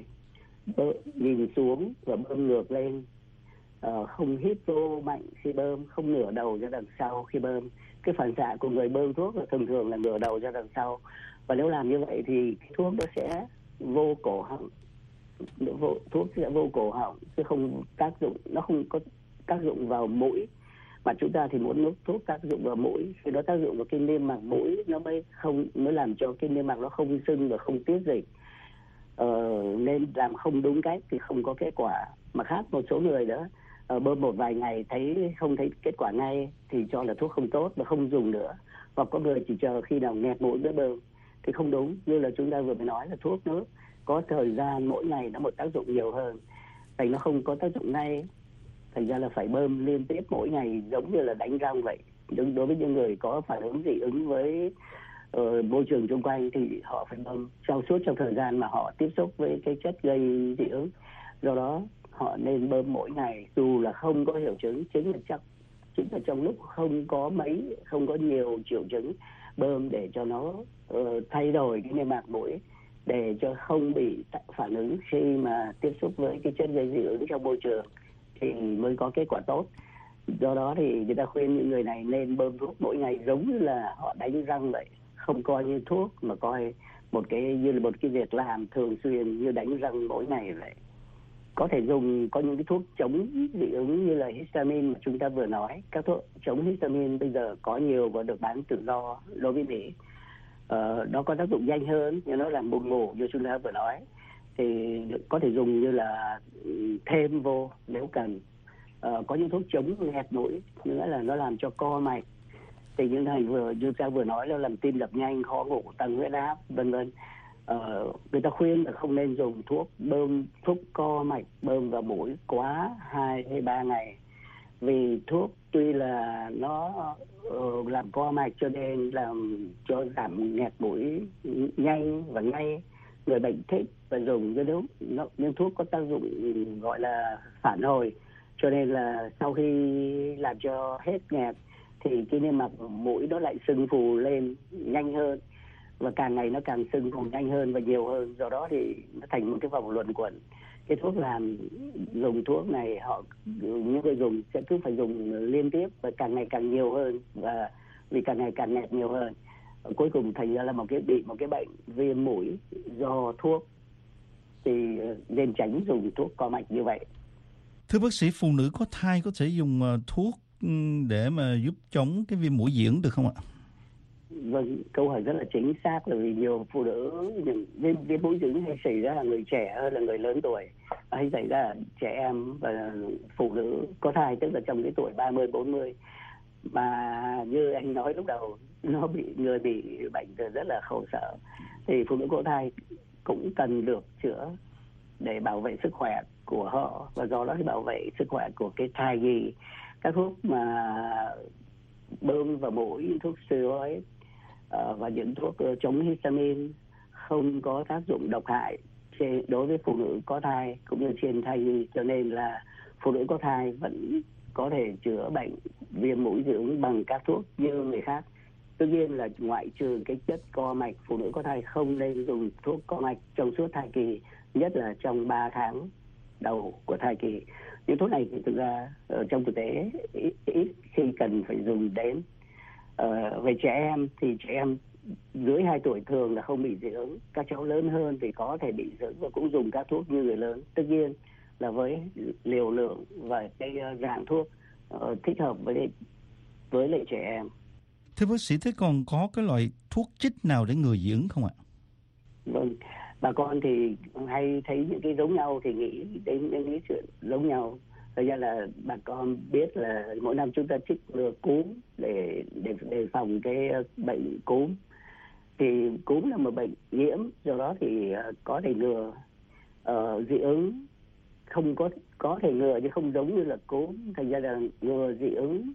nhìn xuống và bơm ngược lên, không hít vô mạnh khi bơm, không ngửa đầu ra đằng sau khi bơm. Cái phản xạ của người bơm thuốc là thường là ngửa đầu ra đằng sau, và nếu làm như vậy thì cái thuốc nó sẽ vô cổ họng, thuốc sẽ vô cổ họng chứ không tác dụng, nó không có tác dụng vào mũi. Mà chúng ta thì muốn thuốc tác dụng vào mũi, khi nó tác dụng vào cái niêm mạc mũi nó mới làm cho cái niêm mạc nó không sưng và không tiết dịch. Nên làm không đúng cách thì không có kết quả. Mà khác một số người đó bơm một vài ngày không thấy kết quả ngay thì cho là thuốc không tốt và không dùng nữa. Hoặc có người chỉ chờ khi nào nghẹt mũi mới bơm thì không đúng. Như là chúng ta vừa mới nói là thuốc nó có thời gian mỗi ngày nó một tác dụng nhiều hơn, thành nó không có tác dụng ngay, thành ra là phải bơm liên tiếp mỗi ngày giống như là đánh răng vậy. Đối với những người có phản ứng dị ứng với môi trường xung quanh thì họ phải bơm suốt trong thời gian mà họ tiếp xúc với cái chất gây dị ứng. Do đó họ nên bơm mỗi ngày dù là không có triệu chứng, chính là trong lúc không có nhiều triệu chứng, bơm để cho nó thay đổi cái niêm mạc mũi để cho không bị phản ứng khi mà tiếp xúc với cái chất gây dị ứng trong môi trường thì mới có kết quả tốt. Do đó thì người ta khuyên những người này nên bơm thuốc mỗi ngày giống như là họ đánh răng vậy, không coi như thuốc mà coi như là một cái việc làm thường xuyên như đánh răng mỗi ngày vậy. Có thể dùng có những cái thuốc chống dị ứng như là histamine mà chúng ta vừa nói. Các thuốc chống histamine bây giờ có nhiều và được bán tự do đối với Mỹ. Nó có tác dụng nhanh hơn nhưng nó làm buồn ngủ như chúng ta vừa nói. Thì có thể dùng như là thêm vô nếu cần. Có những thuốc chống nghẹt mũi nữa là nó làm cho co mạch. Thì những này như ta vừa nói là làm tim đập nhanh, khó ngủ, tăng huyết áp, vân vân. Người ta khuyên là không nên dùng thuốc co mạch bơm vào mũi quá 2 hay 3 ngày. Vì thuốc tuy là nó làm co mạch cho nên làm cho giảm nghẹt mũi nhanh và ngay, người bệnh thích và dùng nhưng thuốc có tác dụng gọi là phản hồi, cho nên là sau khi làm cho hết nghẹt thì cái niêm mạc mũi nó lại sưng phù lên nhanh hơn, và càng ngày nó càng sưng phù nhanh hơn và nhiều hơn. Do đó thì nó thành một cái vòng luẩn quẩn. Cái thuốc dùng thuốc này những người dùng sẽ cứ phải dùng liên tiếp và càng ngày càng nhiều hơn, và vì càng ngày càng nghẹt nhiều hơn, cuối cùng thành ra là bị một cái bệnh viêm mũi do thuốc, thì nên tránh dùng thuốc co mạch như vậy. Thưa bác sĩ, phụ nữ có thai có thể dùng thuốc để mà giúp chống cái viêm mũi diễn được không ạ? Vâng, câu hỏi rất là chính xác, là vì nhiều phụ nữ viêm mũi diễn hay xảy ra là người trẻ hơn là người lớn tuổi. hay xảy ra ở trẻ em và phụ nữ có thai, tức là trong cái tuổi 30-40. Mà như anh nói lúc đầu, người bị bệnh rất là khổ sở, thì phụ nữ có thai cũng cần được chữa để bảo vệ sức khỏe của họ, và do đó thì bảo vệ sức khỏe của cái thai nhi. Các thuốc mà bơm vào mũi, thuốc steroid và những thuốc chống histamine không có tác dụng độc hại đối với phụ nữ có thai cũng như trên thai nhi, cho nên là phụ nữ có thai vẫn có thể chữa bệnh viêm mũi dị ứng bằng các thuốc như người khác. Tất nhiên là ngoại trừ cái chất co mạch, phụ nữ có thai không nên dùng thuốc co mạch trong suốt thai kỳ, nhất là trong 3 tháng đầu của thai kỳ. Những thuốc này thì thực ra trong thực tế ít khi cần phải dùng đến. Về trẻ em thì trẻ em dưới 2 tuổi thường là không bị dị ứng. Các cháu lớn hơn thì có thể bị dị ứng và cũng dùng các thuốc như người lớn. Tất nhiên là với liều lượng và cái dạng thuốc thích hợp với lại trẻ em. Thưa bác sĩ, thế còn có cái loại thuốc chích nào để người dị ứng không ạ? Vâng, bà con thì hay thấy những cái giống nhau thì nghĩ đến những cái chuyện giống nhau. Thật ra là bà con biết là mỗi năm chúng ta chích ngừa cúm để đề phòng cái bệnh cúm. Thì cúm là một bệnh nhiễm, do đó thì có thể ngừa. Dị ứng không có thể ngừa chứ không giống như là cúm. Thành ra là ngừa dị ứng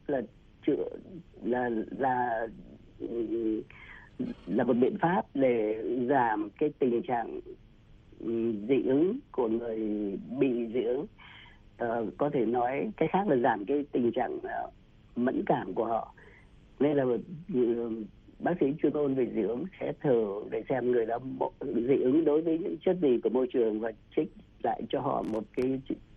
là một biện pháp để giảm cái tình trạng dị ứng của người bị dị ứng. Có thể nói cách khác là giảm cái tình trạng mẫn cảm của họ. Nên là bác sĩ chuyên môn về dị ứng sẽ thử để xem người đó dị ứng đối với những chất gì của môi trường và trích lại cho họ một cái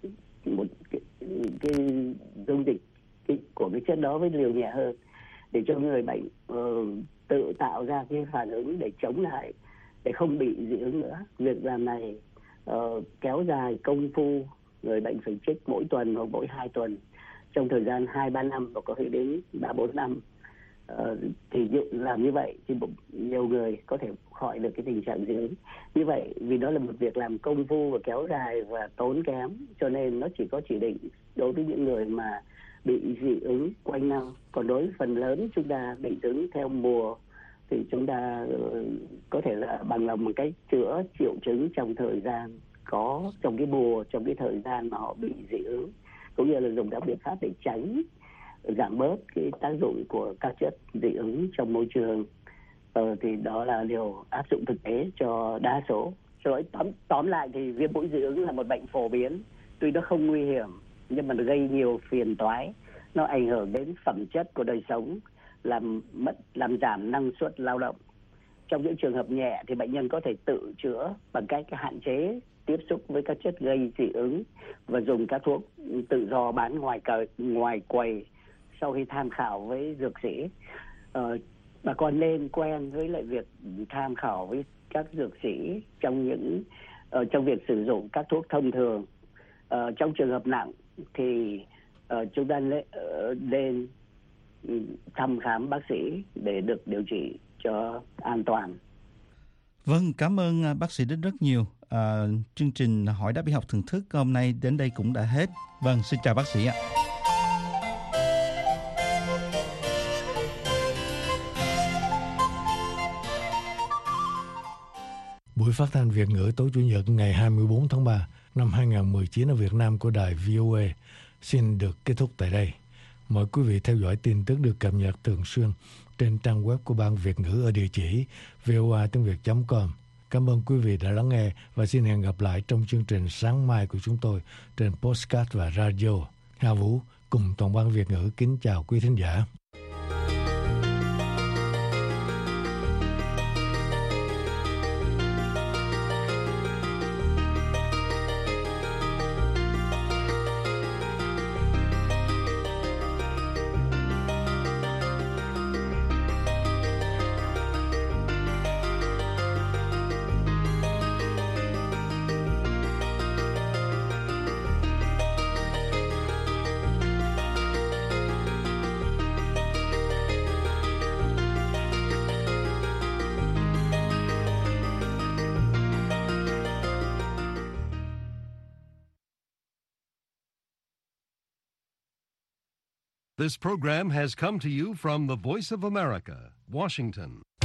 dung dịch của cái chất đó với liều nhẹ hơn, để cho người bệnh tự tạo ra cái phản ứng để chống lại, để không bị dị ứng nữa. Việc làm này kéo dài công phu, người bệnh phải trích mỗi tuần hoặc mỗi 2 tuần trong thời gian 2-3 năm và có thể đến 3-4 năm. Thì làm như vậy thì nhiều người có thể khỏi được cái tình trạng dị ứng. Như vậy vì đó là một việc làm công phu và kéo dài và tốn kém, cho nên nó chỉ có chỉ định đối với những người mà bị dị ứng quanh năm. Còn đối với phần lớn chúng ta bị dị ứng theo mùa thì chúng ta có thể là bằng lòng một cách chữa triệu chứng trong thời gian có trong cái mùa, trong cái thời gian mà họ bị dị ứng, cũng như là dùng các biện pháp để tránh giảm bớt cái tác dụng của các chất dị ứng trong môi trường. Thì đó là điều áp dụng thực tế cho đa số. Rồi tóm lại thì viêm mũi dị ứng là một bệnh phổ biến, tuy nó không nguy hiểm nhưng mà nó gây nhiều phiền toái. Nó ảnh hưởng đến phẩm chất của đời sống, làm giảm năng suất lao động. Trong những trường hợp nhẹ thì bệnh nhân có thể tự chữa bằng cách hạn chế tiếp xúc với các chất gây dị ứng và dùng các thuốc tự do bán ngoài quầy sau khi tham khảo với dược sĩ. Bà con nên quen với lại việc tham khảo với các dược sĩ trong việc sử dụng các thuốc thông thường. Trong trường hợp nặng thì chúng ta nên thăm khám bác sĩ để được điều trị cho an toàn. Vâng, cảm ơn bác sĩ rất nhiều. Chương trình Hỏi đáp y học thường thức hôm nay đến đây cũng đã hết. Vâng, xin chào bác sĩ ạ. Buổi phát thanh Việt ngữ tối Chủ nhật ngày 24 tháng 3 năm 2019 ở Việt Nam của đài VOA xin được kết thúc tại đây. Mời quý vị theo dõi tin tức được cập nhật thường xuyên trên trang web của Ban Việt ngữ ở địa chỉ voatiengviet.com. Cảm ơn quý vị đã lắng nghe và xin hẹn gặp lại trong chương trình sáng mai của chúng tôi trên podcast và radio. Hà Vũ cùng toàn ban Việt ngữ kính chào quý thính giả. This program has come to you from the Voice of America, Washington.